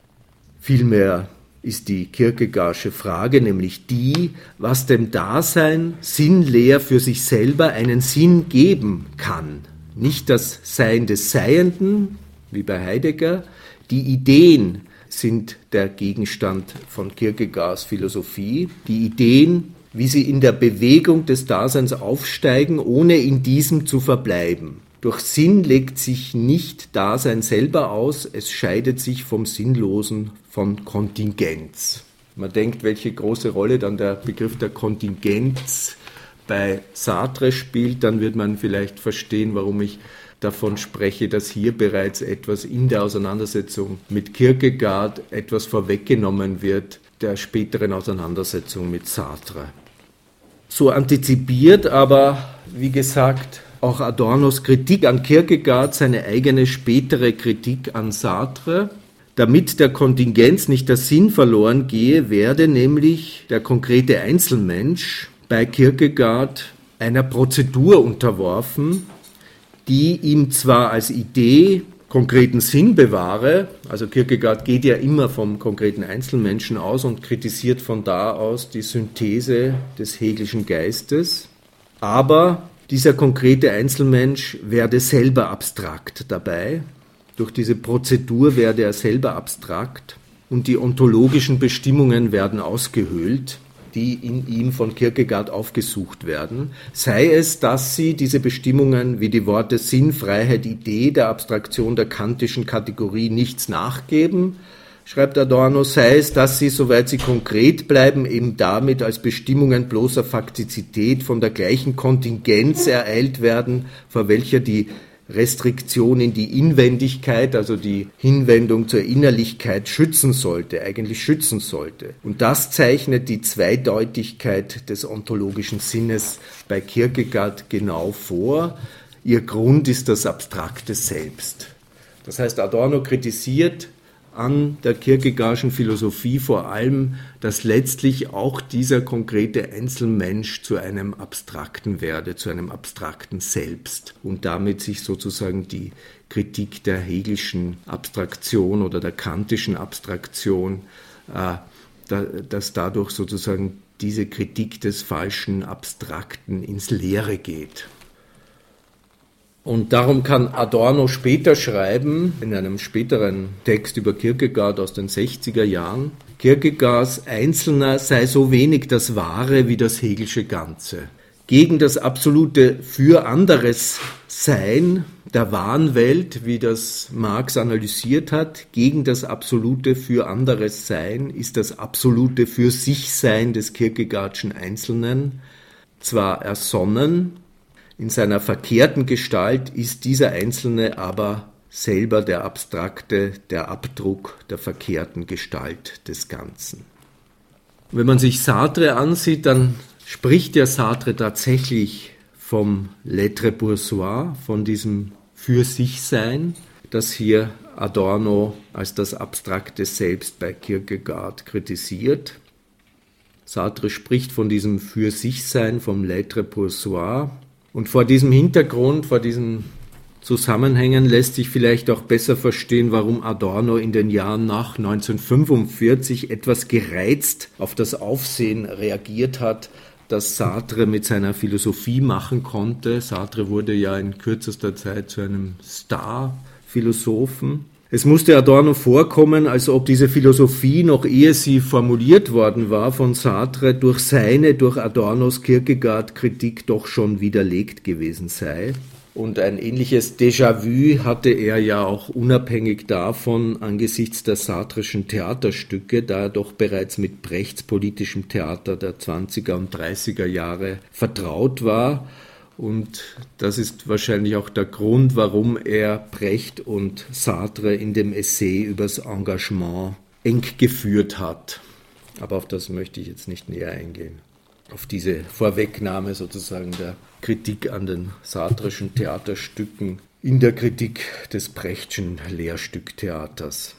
[SPEAKER 1] Vielmehr ist die Kierkegaardsche Frage nämlich die, was dem Dasein sinnleer für sich selber einen Sinn geben kann. Nicht das Sein des Seienden, wie bei Heidegger. Die Ideen sind der Gegenstand von Kierkegaards Philosophie. Die Ideen, wie sie in der Bewegung des Daseins aufsteigen, ohne in diesem zu verbleiben. Durch Sinn legt sich nicht Dasein selber aus, es scheidet sich vom Sinnlosen von Kontingenz. Man denkt, welche große Rolle dann der Begriff der Kontingenz bei Sartre spielt, dann wird man vielleicht verstehen, warum ich davon spreche, dass hier bereits etwas in der Auseinandersetzung mit Kierkegaard etwas vorweggenommen wird der späteren Auseinandersetzung mit Sartre. So antizipiert aber, wie gesagt, auch Adornos Kritik an Kierkegaard seine eigene spätere Kritik an Sartre. Damit der Kontingenz nicht der Sinn verloren gehe, werde nämlich der konkrete Einzelmensch bei Kierkegaard einer Prozedur unterworfen, die ihm zwar als Idee konkreten Sinn bewahre, also Kierkegaard geht ja immer vom konkreten Einzelmenschen aus und kritisiert von da aus die Synthese des Hegelschen Geistes, aber dieser konkrete Einzelmensch werde selber abstrakt dabei. Durch diese Prozedur werde er selber abstrakt und die ontologischen Bestimmungen werden ausgehöhlt, die in ihm von Kierkegaard aufgesucht werden. Sei es, dass sie diese Bestimmungen wie die Worte Sinn, Freiheit, Idee der Abstraktion der kantischen Kategorie nichts nachgeben, schreibt Adorno, sei es, dass sie, soweit sie konkret bleiben, eben damit als Bestimmungen bloßer Faktizität von der gleichen Kontingenz ereilt werden, vor welcher die Restriktion in die Inwendigkeit, also die Hinwendung zur Innerlichkeit schützen sollte, eigentlich schützen sollte. Und das zeichnet die Zweideutigkeit des ontologischen Sinnes bei Kierkegaard genau vor. Ihr Grund ist das abstrakte Selbst. Das heißt, Adorno kritisiert an der Kierkegaardschen Philosophie vor allem, dass letztlich auch dieser konkrete Einzelmensch zu einem Abstrakten werde, zu einem abstrakten Selbst und damit sich sozusagen die Kritik der Hegelschen Abstraktion oder der kantischen Abstraktion, äh, da, dass dadurch sozusagen diese Kritik des falschen Abstrakten ins Leere geht. Und darum kann Adorno später schreiben, in einem späteren Text über Kierkegaard aus den sechziger Jahren, Kierkegaards Einzelner sei so wenig das Wahre wie das Hegelsche Ganze. Gegen das absolute für anderes Sein der wahren Welt, wie das Marx analysiert hat, gegen das absolute für anderes Sein ist das absolute für sich Sein des Kierkegaardschen Einzelnen zwar ersonnen, in seiner verkehrten Gestalt ist dieser Einzelne aber selber der abstrakte, der Abdruck der verkehrten Gestalt des Ganzen. Wenn man sich Sartre ansieht, dann spricht ja Sartre tatsächlich vom L'être bourgeois, von diesem Für-sich-Sein, das hier Adorno als das abstrakte Selbst bei Kierkegaard kritisiert. Sartre spricht von diesem Für-sich-Sein, vom L'être bourgeois. Und vor diesem Hintergrund, vor diesen Zusammenhängen lässt sich vielleicht auch besser verstehen, warum Adorno in den Jahren nach neunzehnhundertfünfundvierzig etwas gereizt auf das Aufsehen reagiert hat, das Sartre mit seiner Philosophie machen konnte. Sartre wurde ja in kürzester Zeit zu einem Star-Philosophen. Es musste Adorno vorkommen, als ob diese Philosophie, noch ehe sie formuliert worden war von Sartre, durch seine, durch Adornos Kierkegaard-Kritik doch schon widerlegt gewesen sei. Und ein ähnliches Déjà-vu hatte er ja auch unabhängig davon angesichts der sartreschen Theaterstücke, da er doch bereits mit Brechts politischem Theater der zwanziger und dreißiger Jahre vertraut war. Und das ist wahrscheinlich auch der Grund, warum er Brecht und Sartre in dem Essay übers Engagement eng geführt hat. Aber auf das möchte ich jetzt nicht näher eingehen. Auf diese Vorwegnahme sozusagen der Kritik an den sartreschen Theaterstücken in der Kritik des Brechtschen Lehrstücktheaters.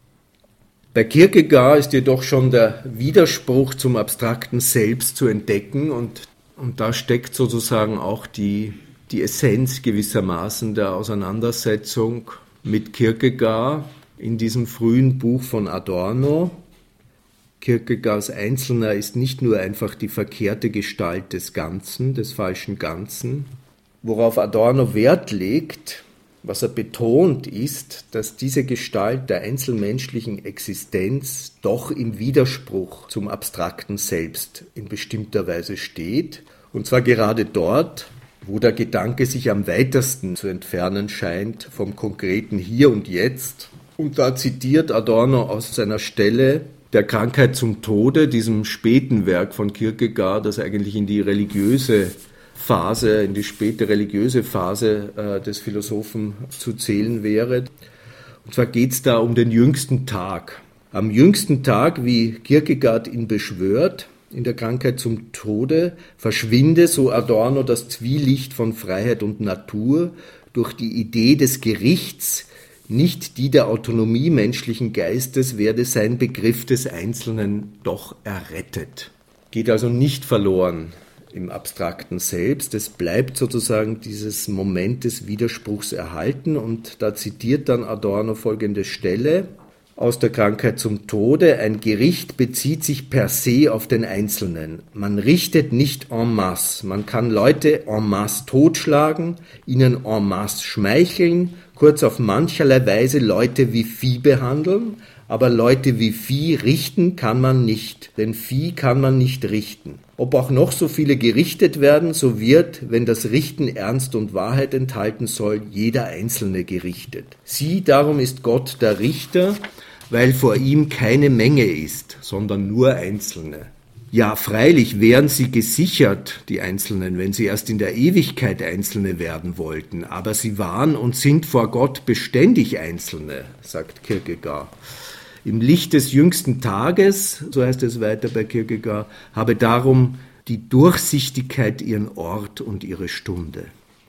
[SPEAKER 1] Bei Kierkegaard ist jedoch schon der Widerspruch zum abstrakten Selbst zu entdecken und Und da steckt sozusagen auch die, die Essenz gewissermaßen der Auseinandersetzung mit Kierkegaard in diesem frühen Buch von Adorno. Kierkegaards Einzelner ist nicht nur einfach die verkehrte Gestalt des Ganzen, des falschen Ganzen. Worauf Adorno Wert legt, was er betont, ist, dass diese Gestalt der einzelmenschlichen Existenz doch im Widerspruch zum abstrakten Selbst in bestimmter Weise steht. Und zwar gerade dort, wo der Gedanke sich am weitesten zu entfernen scheint vom konkreten Hier und Jetzt. Und da zitiert Adorno aus seiner Stelle der Krankheit zum Tode, diesem späten Werk von Kierkegaard, das eigentlich in die religiöse Phase, in die späte religiöse Phase äh, des Philosophen zu zählen wäre. Und zwar geht es da um den jüngsten Tag. Am jüngsten Tag, wie Kierkegaard ihn beschwört, in der Krankheit zum Tode, verschwinde, so Adorno, das Zwielicht von Freiheit und Natur durch die Idee des Gerichts, nicht die der Autonomie menschlichen Geistes, werde sein Begriff des Einzelnen doch errettet. Geht also nicht verloren im abstrakten Selbst. Es bleibt sozusagen dieses Moment des Widerspruchs erhalten und da zitiert dann Adorno folgende Stelle aus der Krankheit zum Tode: Ein Gericht bezieht sich per se auf den Einzelnen. Man richtet nicht en masse. Man kann Leute en masse totschlagen, ihnen en masse schmeicheln, kurz auf mancherlei Weise Leute wie Vieh behandeln, aber Leute wie Vieh richten kann man nicht, denn Vieh kann man nicht richten. Ob auch noch so viele gerichtet werden, so wird, wenn das Richten Ernst und Wahrheit enthalten soll, jeder Einzelne gerichtet. Sieh, darum ist Gott der Richter, weil vor ihm keine Menge ist, sondern nur Einzelne. Ja, freilich wären sie gesichert, die Einzelnen, wenn sie erst in der Ewigkeit Einzelne werden wollten, aber sie waren und sind vor Gott beständig Einzelne, sagt Kierkegaard. Im Licht des jüngsten Tages, so heißt es weiter bei Kierkegaard, habe darum die Durchsichtigkeit ihren Ort und ihre Stunde.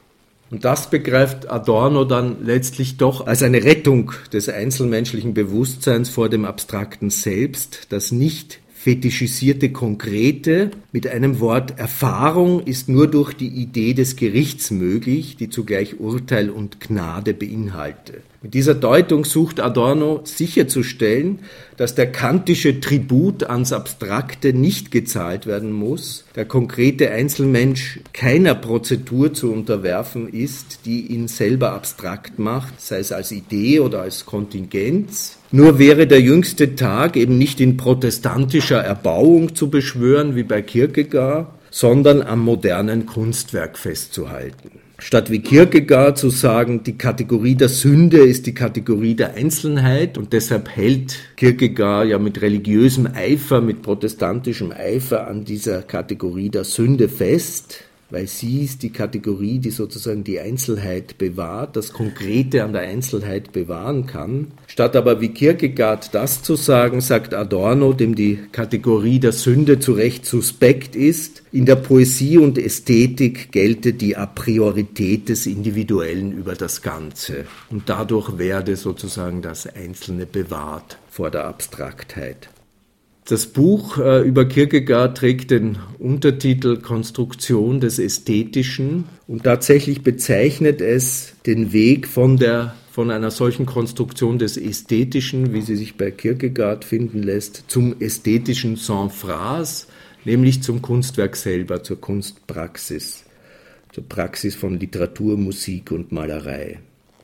[SPEAKER 1] Und das begreift Adorno dann letztlich doch als eine Rettung des einzelmenschlichen Bewusstseins vor dem abstrakten Selbst, das nicht fetischisierte Konkrete. Mit einem Wort Erfahrung ist nur durch die Idee des Gerichts möglich, die zugleich Urteil und Gnade beinhalte. Mit dieser Deutung sucht Adorno sicherzustellen, dass der kantische Tribut ans Abstrakte nicht gezahlt werden muss, der konkrete Einzelmensch keiner Prozedur zu unterwerfen ist, die ihn selber abstrakt macht, sei es als Idee oder als Kontingenz. Nur wäre der jüngste Tag eben nicht in protestantischer Erbauung zu beschwören wie bei Kierkegaard, sondern am modernen Kunstwerk festzuhalten. Statt wie Kierkegaard zu sagen, die Kategorie der Sünde ist die Kategorie der Einzelheit und deshalb hält Kierkegaard ja mit religiösem Eifer, mit protestantischem Eifer an dieser Kategorie der Sünde fest, weil sie ist die Kategorie, die sozusagen die Einzelheit bewahrt, das Konkrete an der Einzelheit bewahren kann. Statt aber wie Kierkegaard das zu sagen, sagt Adorno, dem die Kategorie der Sünde zu Recht suspekt ist, in der Poesie und Ästhetik gelte die Apriorität des Individuellen über das Ganze und dadurch werde sozusagen das Einzelne bewahrt vor der Abstraktheit. Das Buch äh, über Kierkegaard trägt den Untertitel Konstruktion des Ästhetischen und tatsächlich bezeichnet es den Weg von, der, von einer solchen Konstruktion des Ästhetischen, wie sie sich bei Kierkegaard finden lässt, zum ästhetischen Sans-Phrase, nämlich zum Kunstwerk selber, zur Kunstpraxis, zur Praxis von Literatur, Musik und Malerei.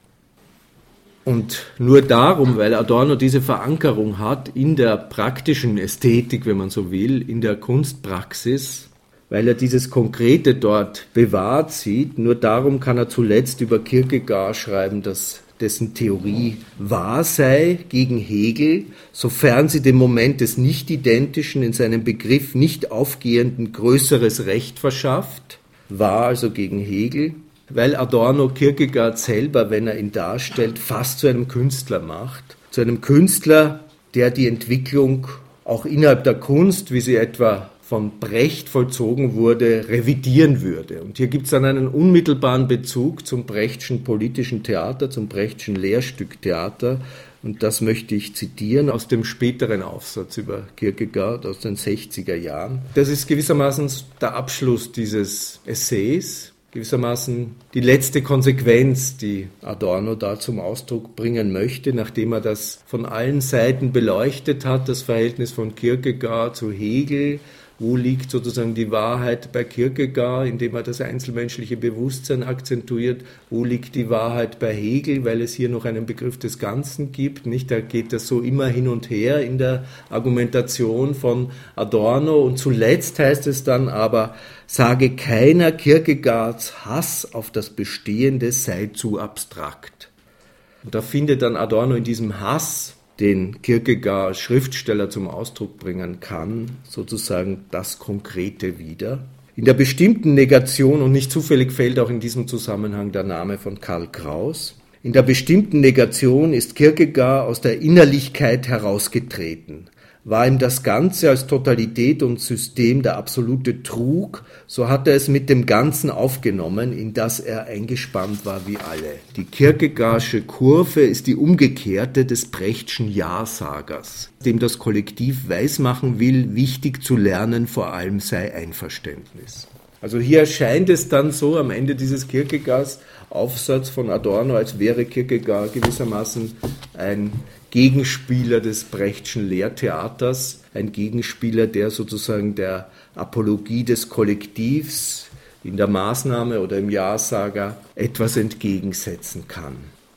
[SPEAKER 1] Und nur darum, weil Adorno diese Verankerung hat in der praktischen Ästhetik, wenn man so will, in der Kunstpraxis, weil er dieses Konkrete dort bewahrt sieht, nur darum kann er zuletzt über Kierkegaard schreiben, dass dessen Theorie wahr sei gegen Hegel, sofern sie dem Moment des Nicht-Identischen in seinem Begriff nicht aufgehenden größeres Recht verschafft, wahr also gegen Hegel, weil Adorno Kierkegaard selber, wenn er ihn darstellt, fast zu einem Künstler macht. Zu einem Künstler, der die Entwicklung auch innerhalb der Kunst, wie sie etwa von Brecht vollzogen wurde, revidieren würde. Und hier gibt es dann einen unmittelbaren Bezug zum Brechtschen politischen Theater, zum Brechtschen Lehrstücktheater. Und das möchte ich zitieren aus dem späteren Aufsatz über Kierkegaard aus den sechziger Jahren. Das ist gewissermaßen der Abschluss dieses Essays, gewissermaßen die letzte Konsequenz, die Adorno da zum Ausdruck bringen möchte, nachdem er das von allen Seiten beleuchtet hat, das Verhältnis von Kierkegaard zu Hegel. Wo liegt sozusagen die Wahrheit bei Kierkegaard, indem er das einzelmenschliche Bewusstsein akzentuiert? Wo liegt die Wahrheit bei Hegel, weil es hier noch einen Begriff des Ganzen gibt? Nicht? Da geht das so immer hin und her in der Argumentation von Adorno. Und zuletzt heißt es dann aber, sage keiner, Kierkegaards Hass auf das Bestehende sei zu abstrakt. Und da findet dann Adorno in diesem Hass, den Kierkegaard als Schriftsteller zum Ausdruck bringen kann, sozusagen das Konkrete wieder. In der bestimmten Negation, und nicht zufällig fällt auch in diesem Zusammenhang der Name von Karl Kraus, in der bestimmten Negation ist Kierkegaard aus der Innerlichkeit herausgetreten. War ihm das Ganze als Totalität und System der absolute Trug, so hat er es mit dem Ganzen aufgenommen, in das er eingespannt war wie alle. Die Kierkegaardsche Kurve ist die umgekehrte des Brechtschen Ja-Sagers, dem das Kollektiv weismachen will, wichtig zu lernen vor allem sei Einverständnis. Also hier erscheint es dann so am Ende dieses Kierkegaards Aufsatz von Adorno, als wäre Kierkegaard gewissermaßen ein Gegenspieler des Brechtschen Lehrtheaters, ein Gegenspieler, der sozusagen der Apologie des Kollektivs in der Maßnahme oder im Ja-Sager etwas entgegensetzen kann.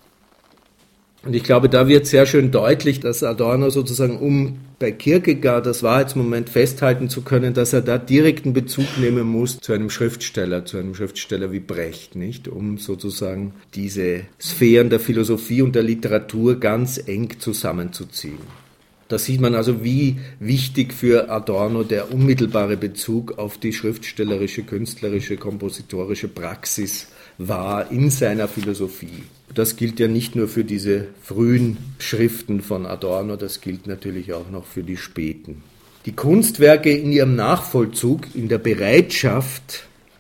[SPEAKER 1] Und ich glaube, da wird sehr schön deutlich, dass Adorno sozusagen, um bei Kierkegaard das Wahrheitsmoment festhalten zu können, dass er da direkten Bezug nehmen muss zu einem Schriftsteller, zu einem Schriftsteller wie Brecht, nicht, um sozusagen diese Sphären der Philosophie und der Literatur ganz eng zusammenzuziehen. Da sieht man also, wie wichtig für Adorno der unmittelbare Bezug auf die schriftstellerische, künstlerische, kompositorische Praxis war in seiner Philosophie. Das gilt ja nicht nur für diese frühen Schriften von Adorno, das gilt natürlich auch noch für die späten. Die Kunstwerke in ihrem Nachvollzug, in der Bereitschaft,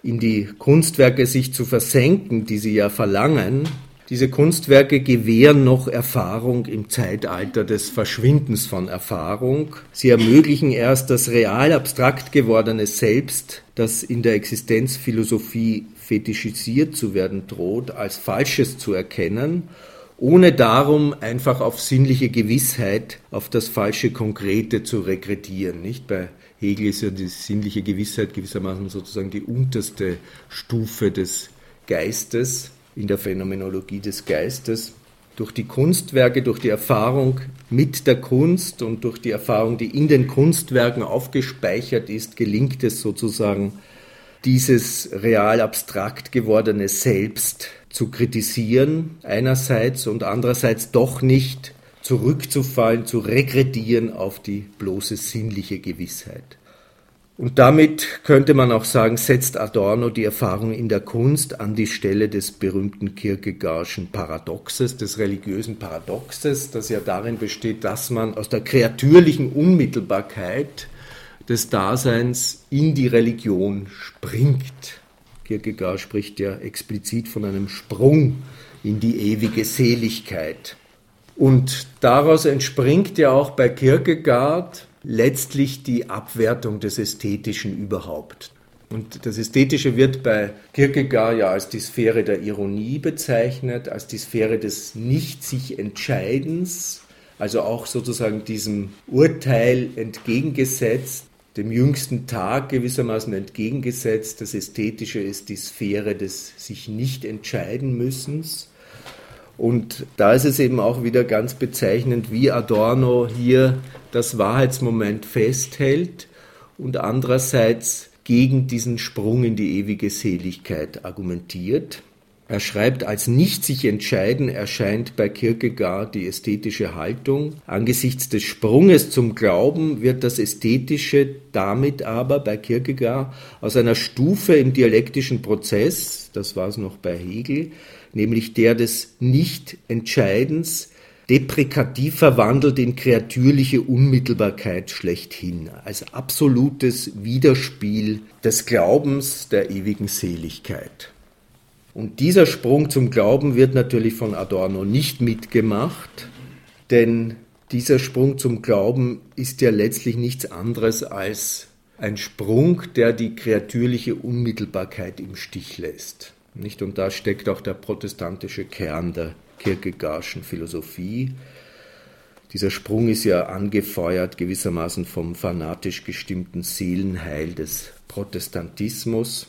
[SPEAKER 1] in die Kunstwerke sich zu versenken, die sie ja verlangen, diese Kunstwerke gewähren noch Erfahrung im Zeitalter des Verschwindens von Erfahrung. Sie ermöglichen erst das real abstrakt gewordene Selbst, das in der Existenzphilosophie fetischisiert zu werden droht, als Falsches zu erkennen, ohne darum einfach auf sinnliche Gewissheit, auf das falsche Konkrete zu regredieren. Nicht? Bei Hegel ist ja die sinnliche Gewissheit gewissermaßen sozusagen die unterste Stufe des Geistes, in der Phänomenologie des Geistes. Durch die Kunstwerke, durch die Erfahrung mit der Kunst und durch die Erfahrung, die in den Kunstwerken aufgespeichert ist, gelingt es sozusagen, dieses real abstrakt gewordene Selbst zu kritisieren einerseits und andererseits doch nicht zurückzufallen, zu regredieren auf die bloße sinnliche Gewissheit. Und damit könnte man auch sagen, setzt Adorno die Erfahrung in der Kunst an die Stelle des berühmten Kierkegaardschen Paradoxes, des religiösen Paradoxes, das ja darin besteht, dass man aus der kreatürlichen Unmittelbarkeit des Daseins in die Religion springt. Kierkegaard spricht ja explizit von einem Sprung in die ewige Seligkeit. Und daraus entspringt ja auch bei Kierkegaard letztlich die Abwertung des Ästhetischen überhaupt. Und das Ästhetische wird bei Kierkegaard ja als die Sphäre der Ironie bezeichnet, als die Sphäre des Nicht-sich-Entscheidens, also auch sozusagen diesem Urteil entgegengesetzt, dem jüngsten Tag gewissermaßen entgegengesetzt. Das Ästhetische ist die Sphäre des Sich-nicht-entscheiden-Müssens. Und da ist es eben auch wieder ganz bezeichnend, wie Adorno hier das Wahrheitsmoment festhält und andererseits gegen diesen Sprung in die ewige Seligkeit argumentiert. Er schreibt, als nicht sich entscheiden erscheint bei Kierkegaard die ästhetische Haltung. Angesichts des Sprunges zum Glauben wird das Ästhetische damit aber bei Kierkegaard aus einer Stufe im dialektischen Prozess, das war es noch bei Hegel, nämlich der des Nicht-Entscheidens, deprekativ verwandelt in kreatürliche Unmittelbarkeit schlechthin, als absolutes Widerspiel des Glaubens der ewigen Seligkeit. Und dieser Sprung zum Glauben wird natürlich von Adorno nicht mitgemacht, denn dieser Sprung zum Glauben ist ja letztlich nichts anderes als ein Sprung, der die kreatürliche Unmittelbarkeit im Stich lässt. Nicht? Und da steckt auch der protestantische Kern der Kierkegaardschen Philosophie. Dieser Sprung ist ja angefeuert gewissermaßen vom fanatisch gestimmten Seelenheil des Protestantismus.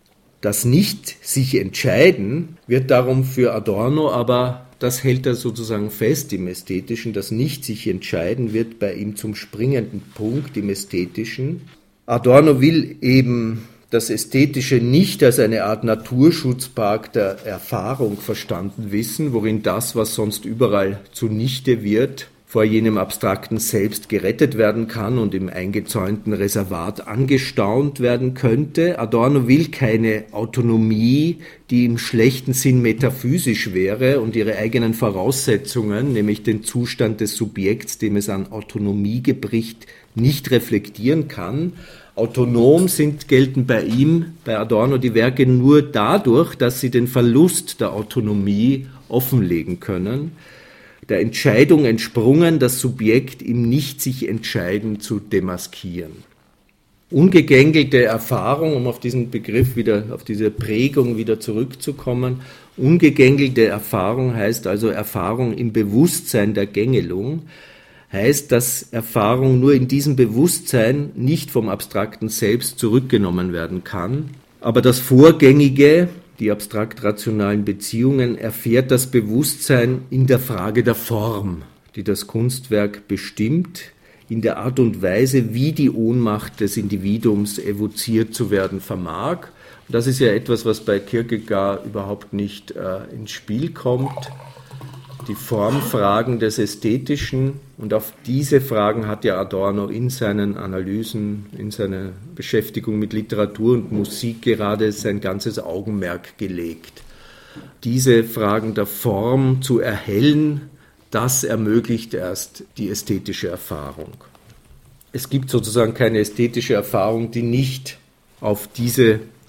[SPEAKER 1] Das Nicht-sich-entscheiden wird darum für Adorno, aber das hält er sozusagen fest im Ästhetischen, das Nicht-sich-entscheiden wird bei ihm zum springenden Punkt im Ästhetischen. Adorno will eben das Ästhetische nicht als eine Art Naturschutzpark der Erfahrung verstanden wissen, worin das, was sonst überall zunichte wird, vor jenem abstrakten Selbst gerettet werden kann und im eingezäunten Reservat angestaunt werden könnte. Adorno will keine Autonomie, die im schlechten Sinn metaphysisch wäre und ihre eigenen Voraussetzungen, nämlich den Zustand des Subjekts, dem es an Autonomie gebricht, nicht reflektieren kann. Autonom sind, gelten bei ihm, bei Adorno, die Werke nur dadurch, dass sie den Verlust der Autonomie offenlegen können, der Entscheidung entsprungen, das Subjekt im Nicht-sich-Entscheiden zu demaskieren. Ungegängelte Erfahrung, um auf diesen Begriff wieder, auf diese Prägung wieder zurückzukommen, ungegängelte Erfahrung heißt also Erfahrung im Bewusstsein der Gängelung, heißt, dass Erfahrung nur in diesem Bewusstsein nicht vom abstrakten Selbst zurückgenommen werden kann, aber das Vorgängige, die abstrakt-rationalen Beziehungen, erfährt das Bewusstsein in der Frage der Form, die das Kunstwerk bestimmt, in der Art und Weise, wie die Ohnmacht des Individuums evoziert zu werden vermag. Und das ist ja etwas, was bei Kierkegaard überhaupt nicht äh, ins Spiel kommt. Die Formfragen des Ästhetischen, und auf diese Fragen hat ja Adorno in seinen Analysen, in seiner Beschäftigung mit Literatur und Musik gerade sein ganzes Augenmerk gelegt. Diese Fragen der Form zu erhellen, das ermöglicht erst die ästhetische Erfahrung. Es gibt sozusagen keine ästhetische Erfahrung, die nicht auf diese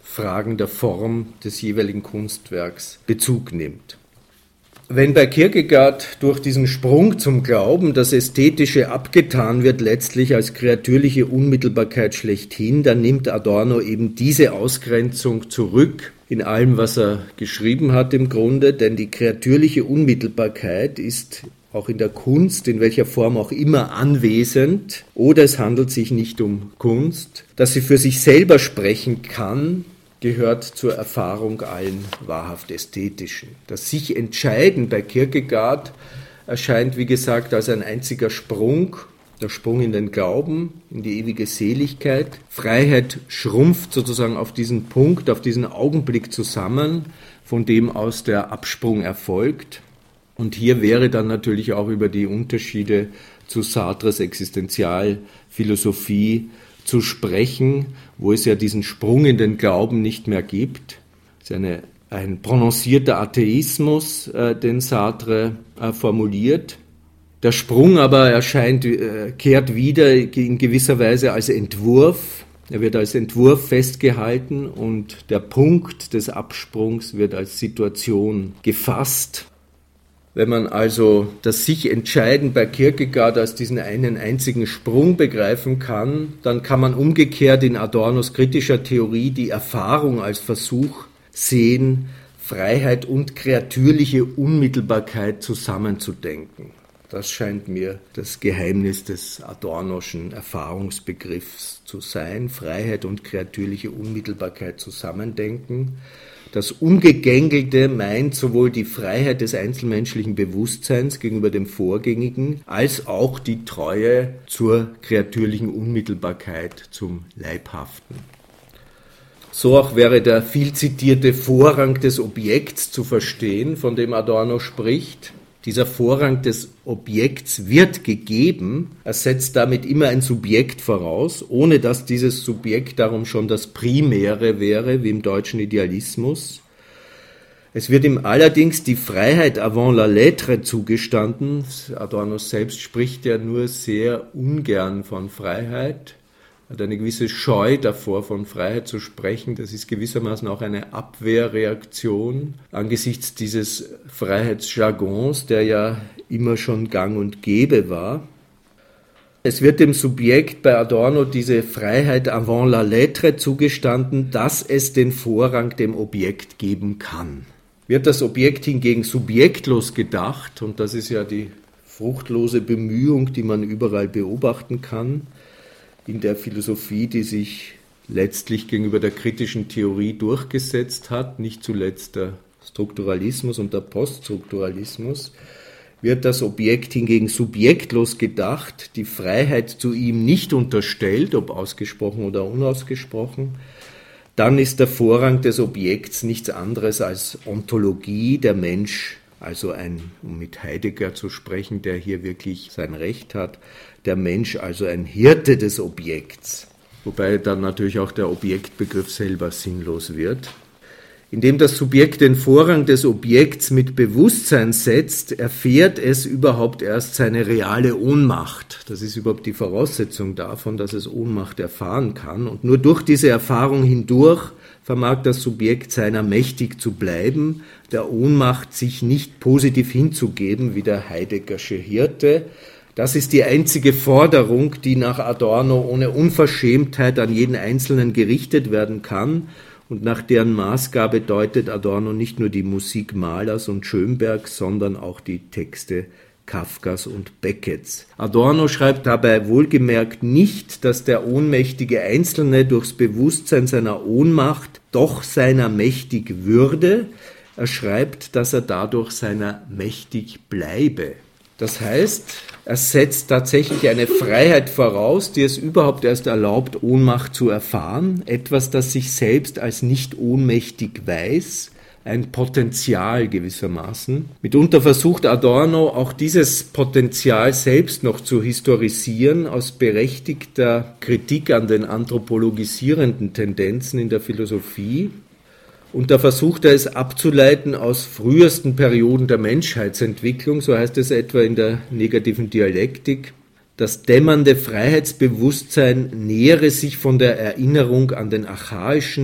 [SPEAKER 1] Fragen der Form des jeweiligen Kunstwerks Bezug nimmt. Wenn bei Kierkegaard durch diesen Sprung zum Glauben das Ästhetische abgetan wird, letztlich als kreatürliche Unmittelbarkeit schlechthin, dann nimmt Adorno eben diese Ausgrenzung zurück in allem, was er geschrieben hat im Grunde, denn die kreatürliche Unmittelbarkeit ist auch in der Kunst, in welcher Form auch immer, anwesend, oder es handelt sich nicht um Kunst. Dass sie für sich selber sprechen kann, gehört zur Erfahrung allen wahrhaft Ästhetischen. Das sich entscheiden bei Kierkegaard erscheint, wie gesagt, als ein einziger Sprung, der Sprung in den Glauben, in die ewige Seligkeit. Freiheit schrumpft sozusagen auf diesen Punkt, auf diesen Augenblick zusammen, von dem aus der Absprung erfolgt. Und hier wäre dann natürlich auch über die Unterschiede zu Sartres Existenzialphilosophie zu sprechen, wo es ja diesen Sprung in den Glauben nicht mehr gibt. Das ist eine, ein prononcierter Atheismus, äh, den Sartre äh, formuliert. Der Sprung aber erscheint, äh, kehrt wieder in gewisser Weise als Entwurf. Er wird als Entwurf festgehalten und der Punkt des Absprungs wird als Situation gefasst. Wenn man also das Sich-Entscheiden bei Kierkegaard als diesen einen einzigen Sprung begreifen kann, dann kann man umgekehrt in Adornos kritischer Theorie die Erfahrung als Versuch sehen, Freiheit und kreatürliche Unmittelbarkeit zusammenzudenken. Das scheint mir das Geheimnis des Adornoschen Erfahrungsbegriffs zu sein, Freiheit und kreatürliche Unmittelbarkeit zusammendenken. Das Ungegängelte meint sowohl die Freiheit des einzelmenschlichen Bewusstseins gegenüber dem Vorgängigen als auch die Treue zur kreatürlichen Unmittelbarkeit, zum Leibhaften. So auch wäre der viel zitierte Vorrang des Objekts zu verstehen, von dem Adorno spricht. Dieser Vorrang des Objekts wird gegeben, er setzt damit immer ein Subjekt voraus, ohne dass dieses Subjekt darum schon das Primäre wäre, wie im deutschen Idealismus. Es wird ihm allerdings die Freiheit avant la lettre zugestanden. Adorno selbst spricht ja nur sehr ungern von Freiheit. Er hat eine gewisse Scheu davor, von Freiheit zu sprechen. Das ist gewissermaßen auch eine Abwehrreaktion angesichts dieses Freiheitsjargons, der ja immer schon gang und gäbe war. Es wird dem Subjekt bei Adorno diese Freiheit avant la lettre zugestanden, dass es den Vorrang dem Objekt geben kann. Wird das Objekt hingegen subjektlos gedacht, und das ist ja die fruchtlose Bemühung, die man überall beobachten kann, in der Philosophie, die sich letztlich gegenüber der kritischen Theorie durchgesetzt hat, nicht zuletzt der Strukturalismus und der Poststrukturalismus, wird das Objekt hingegen subjektlos gedacht, die Freiheit zu ihm nicht unterstellt, ob ausgesprochen oder unausgesprochen, dann ist der Vorrang des Objekts nichts anderes als Ontologie, der Mensch, also ein, um mit Heidegger zu sprechen, der hier wirklich sein Recht hat, der Mensch also ein Hirte des Objekts, wobei dann natürlich auch der Objektbegriff selber sinnlos wird. Indem das Subjekt den Vorrang des Objekts mit Bewusstsein setzt, erfährt es überhaupt erst seine reale Ohnmacht. Das ist überhaupt die Voraussetzung davon, dass es Ohnmacht erfahren kann. Und nur durch diese Erfahrung hindurch vermag das Subjekt seiner mächtig zu bleiben, der Ohnmacht sich nicht positiv hinzugeben, wie der Heideggersche Hirte. Das ist die einzige Forderung, die nach Adorno ohne Unverschämtheit an jeden Einzelnen gerichtet werden kann. Und nach deren Maßgabe deutet Adorno nicht nur die Musik Mahlers und Schönbergs, sondern auch die Texte Kafkas und Becketts. Adorno schreibt dabei wohlgemerkt nicht, dass der ohnmächtige Einzelne durchs Bewusstsein seiner Ohnmacht doch seiner mächtig würde. Er schreibt, dass er dadurch seiner mächtig bleibe. Das heißt, er setzt tatsächlich eine Freiheit voraus, die es überhaupt erst erlaubt, Ohnmacht zu erfahren. Etwas, das sich selbst als nicht ohnmächtig weiß, ein Potenzial gewissermaßen. Mitunter versucht Adorno auch dieses Potenzial selbst noch zu historisieren, aus berechtigter Kritik an den anthropologisierenden Tendenzen in der Philosophie. Und da versucht er es abzuleiten aus frühesten Perioden der Menschheitsentwicklung, so heißt es etwa in der negativen Dialektik. Das dämmernde Freiheitsbewusstsein nähere sich von der Erinnerung an den archaischen,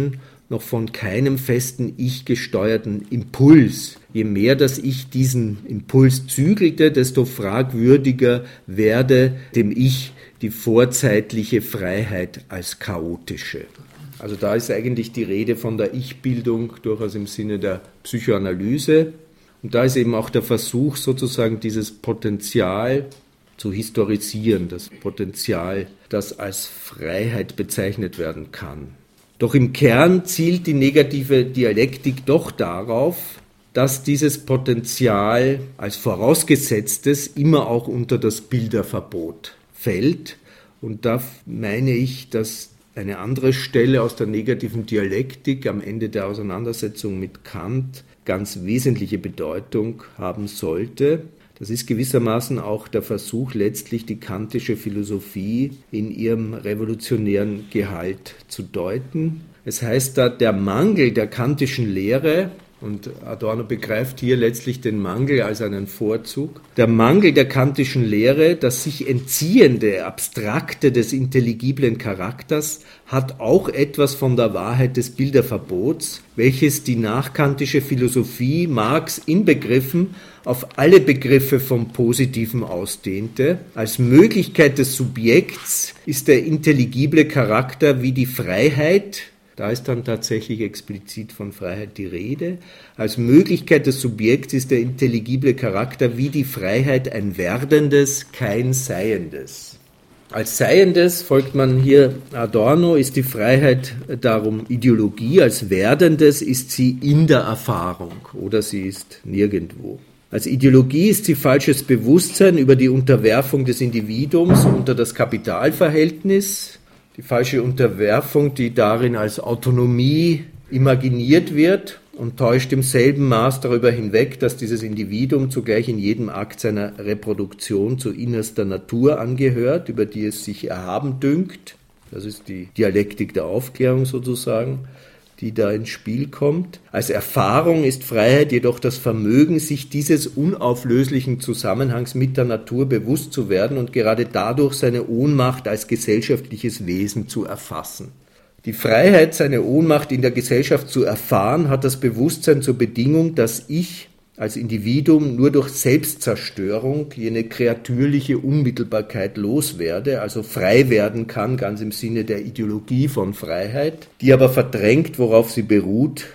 [SPEAKER 1] noch von keinem festen Ich gesteuerten Impuls. Je mehr, dass ich diesen Impuls zügelte, desto fragwürdiger werde dem Ich die vorzeitliche Freiheit als chaotische. Also da ist eigentlich die Rede von der Ich-Bildung durchaus im Sinne der Psychoanalyse. Und da ist eben auch der Versuch, sozusagen dieses Potenzial zu historisieren, das Potenzial, das als Freiheit bezeichnet werden kann. Doch im Kern zielt die negative Dialektik doch darauf, dass dieses Potenzial als Vorausgesetztes immer auch unter das Bilderverbot fällt. Und da meine ich, dass eine andere Stelle aus der negativen Dialektik am Ende der Auseinandersetzung mit Kant ganz wesentliche Bedeutung haben sollte. Das ist gewissermaßen auch der Versuch, letztlich die kantische Philosophie in ihrem revolutionären Gehalt zu deuten. Es heißt da, der Mangel der kantischen Lehre, und Adorno begreift hier letztlich den Mangel als einen Vorzug, der Mangel der kantischen Lehre, das sich entziehende, abstrakte des intelligiblen Charakters, hat auch etwas von der Wahrheit des Bilderverbots, welches die nachkantische Philosophie Marx inbegriffen auf alle Begriffe vom Positiven ausdehnte. Als Möglichkeit des Subjekts ist der intelligible Charakter wie die Freiheit, da ist dann tatsächlich explizit von Freiheit die Rede. Als Möglichkeit des Subjekts ist der intelligible Charakter wie die Freiheit ein Werdendes, kein Seiendes. Als Seiendes, folgt man hier Adorno, ist die Freiheit darum Ideologie, als Werdendes ist sie in der Erfahrung oder sie ist nirgendwo. Als Ideologie ist sie falsches Bewusstsein über die Unterwerfung des Individuums unter das Kapitalverhältnis, die falsche Unterwerfung, die darin als Autonomie imaginiert wird und täuscht im selben Maß darüber hinweg, dass dieses Individuum zugleich in jedem Akt seiner Reproduktion zu innerster Natur angehört, über die es sich erhaben dünkt. Das ist die Dialektik der Aufklärung sozusagen, die da ins Spiel kommt. Als Erfahrung ist Freiheit jedoch das Vermögen, sich dieses unauflöslichen Zusammenhangs mit der Natur bewusst zu werden und gerade dadurch seine Ohnmacht als gesellschaftliches Wesen zu erfassen. Die Freiheit, seine Ohnmacht in der Gesellschaft zu erfahren, hat das Bewusstsein zur Bedingung, dass ich als Individuum nur durch Selbstzerstörung jene kreatürliche Unmittelbarkeit loswerde, also frei werden kann, ganz im Sinne der Ideologie von Freiheit, die aber verdrängt, worauf sie beruht.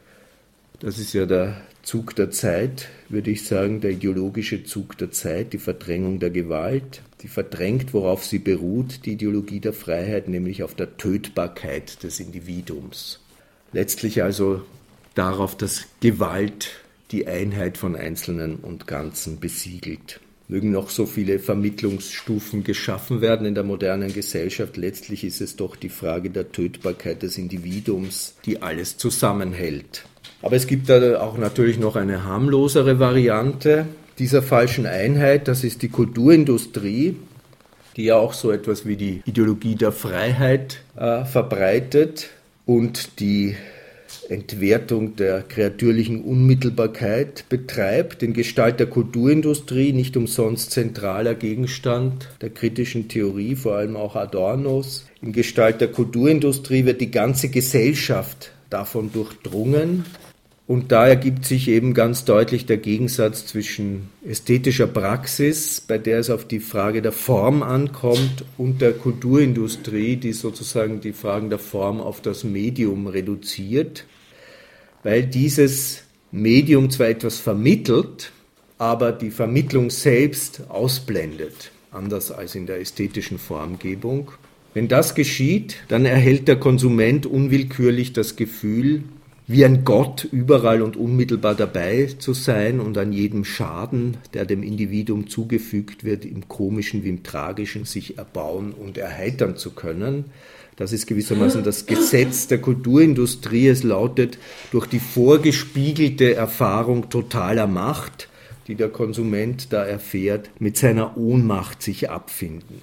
[SPEAKER 1] Das ist ja der Zug der Zeit, würde ich sagen, der ideologische Zug der Zeit, die Verdrängung der Gewalt, die verdrängt, worauf sie beruht, die Ideologie der Freiheit, nämlich auf der Tötbarkeit des Individuums. Letztlich also darauf, dass Gewalt die Einheit von Einzelnen und Ganzen besiegelt. Mögen noch so viele Vermittlungsstufen geschaffen werden in der modernen Gesellschaft, letztlich ist es doch die Frage der Tötbarkeit des Individuums, die alles zusammenhält. Aber es gibt da auch natürlich noch eine harmlosere Variante dieser falschen Einheit, das ist die Kulturindustrie, die ja auch so etwas wie die Ideologie der Freiheit äh, verbreitet und die Entwertung der kreatürlichen Unmittelbarkeit betreibt, in Gestalt der Kulturindustrie, nicht umsonst zentraler Gegenstand der kritischen Theorie, vor allem auch Adornos. In Gestalt der Kulturindustrie wird die ganze Gesellschaft davon durchdrungen. Und da ergibt sich eben ganz deutlich der Gegensatz zwischen ästhetischer Praxis, bei der es auf die Frage der Form ankommt, und der Kulturindustrie, die sozusagen die Fragen der Form auf das Medium reduziert, weil dieses Medium zwar etwas vermittelt, aber die Vermittlung selbst ausblendet, anders als in der ästhetischen Formgebung. Wenn das geschieht, dann erhält der Konsument unwillkürlich das Gefühl, wie ein Gott überall und unmittelbar dabei zu sein und an jedem Schaden, der dem Individuum zugefügt wird, im Komischen wie im Tragischen sich erbauen und erheitern zu können. Das ist gewissermaßen das Gesetz der Kulturindustrie. Es lautet, durch die vorgespiegelte Erfahrung totaler Macht, die der Konsument da erfährt, mit seiner Ohnmacht sich abfinden.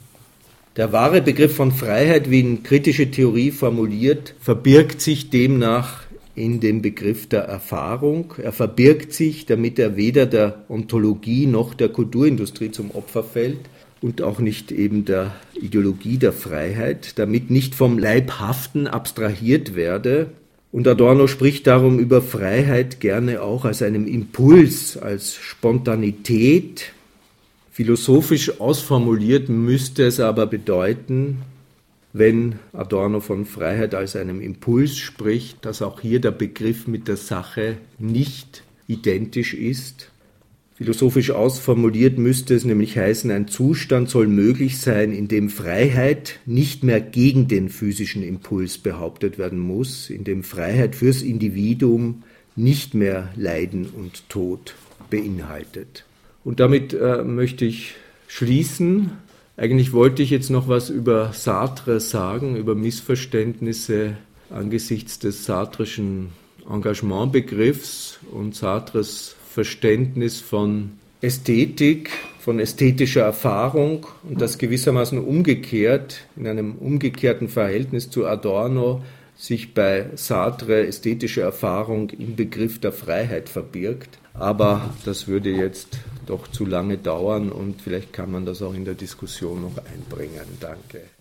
[SPEAKER 1] Der wahre Begriff von Freiheit, wie ihn kritische Theorie formuliert, verbirgt sich demnach in dem Begriff der Erfahrung. Er verbirgt sich, damit er weder der Ontologie noch der Kulturindustrie zum Opfer fällt und auch nicht eben der Ideologie der Freiheit, damit nicht vom Leibhaften abstrahiert werde, Und Adorno spricht darum über Freiheit gerne auch als einem Impuls, als Spontanität. Philosophisch ausformuliert müsste es aber bedeuten, wenn Adorno von Freiheit als einem Impuls spricht, dass auch hier der Begriff mit der Sache nicht identisch ist. Philosophisch ausformuliert müsste es nämlich heißen, ein Zustand soll möglich sein, in dem Freiheit nicht mehr gegen den physischen Impuls behauptet werden muss, in dem Freiheit fürs Individuum nicht mehr Leiden und Tod beinhaltet. Und damit äh, möchte ich schließen. Eigentlich wollte ich jetzt noch was über Sartre sagen, über Missverständnisse angesichts des sartreschen Engagementbegriffs und Sartres Verständnis von Ästhetik, von ästhetischer Erfahrung und das gewissermaßen umgekehrt, in einem umgekehrten Verhältnis zu Adorno, sich bei Sartre ästhetische Erfahrung im Begriff der Freiheit verbirgt. Aber das würde jetzt doch zu lange dauern und vielleicht kann man das auch in der Diskussion noch einbringen. Danke.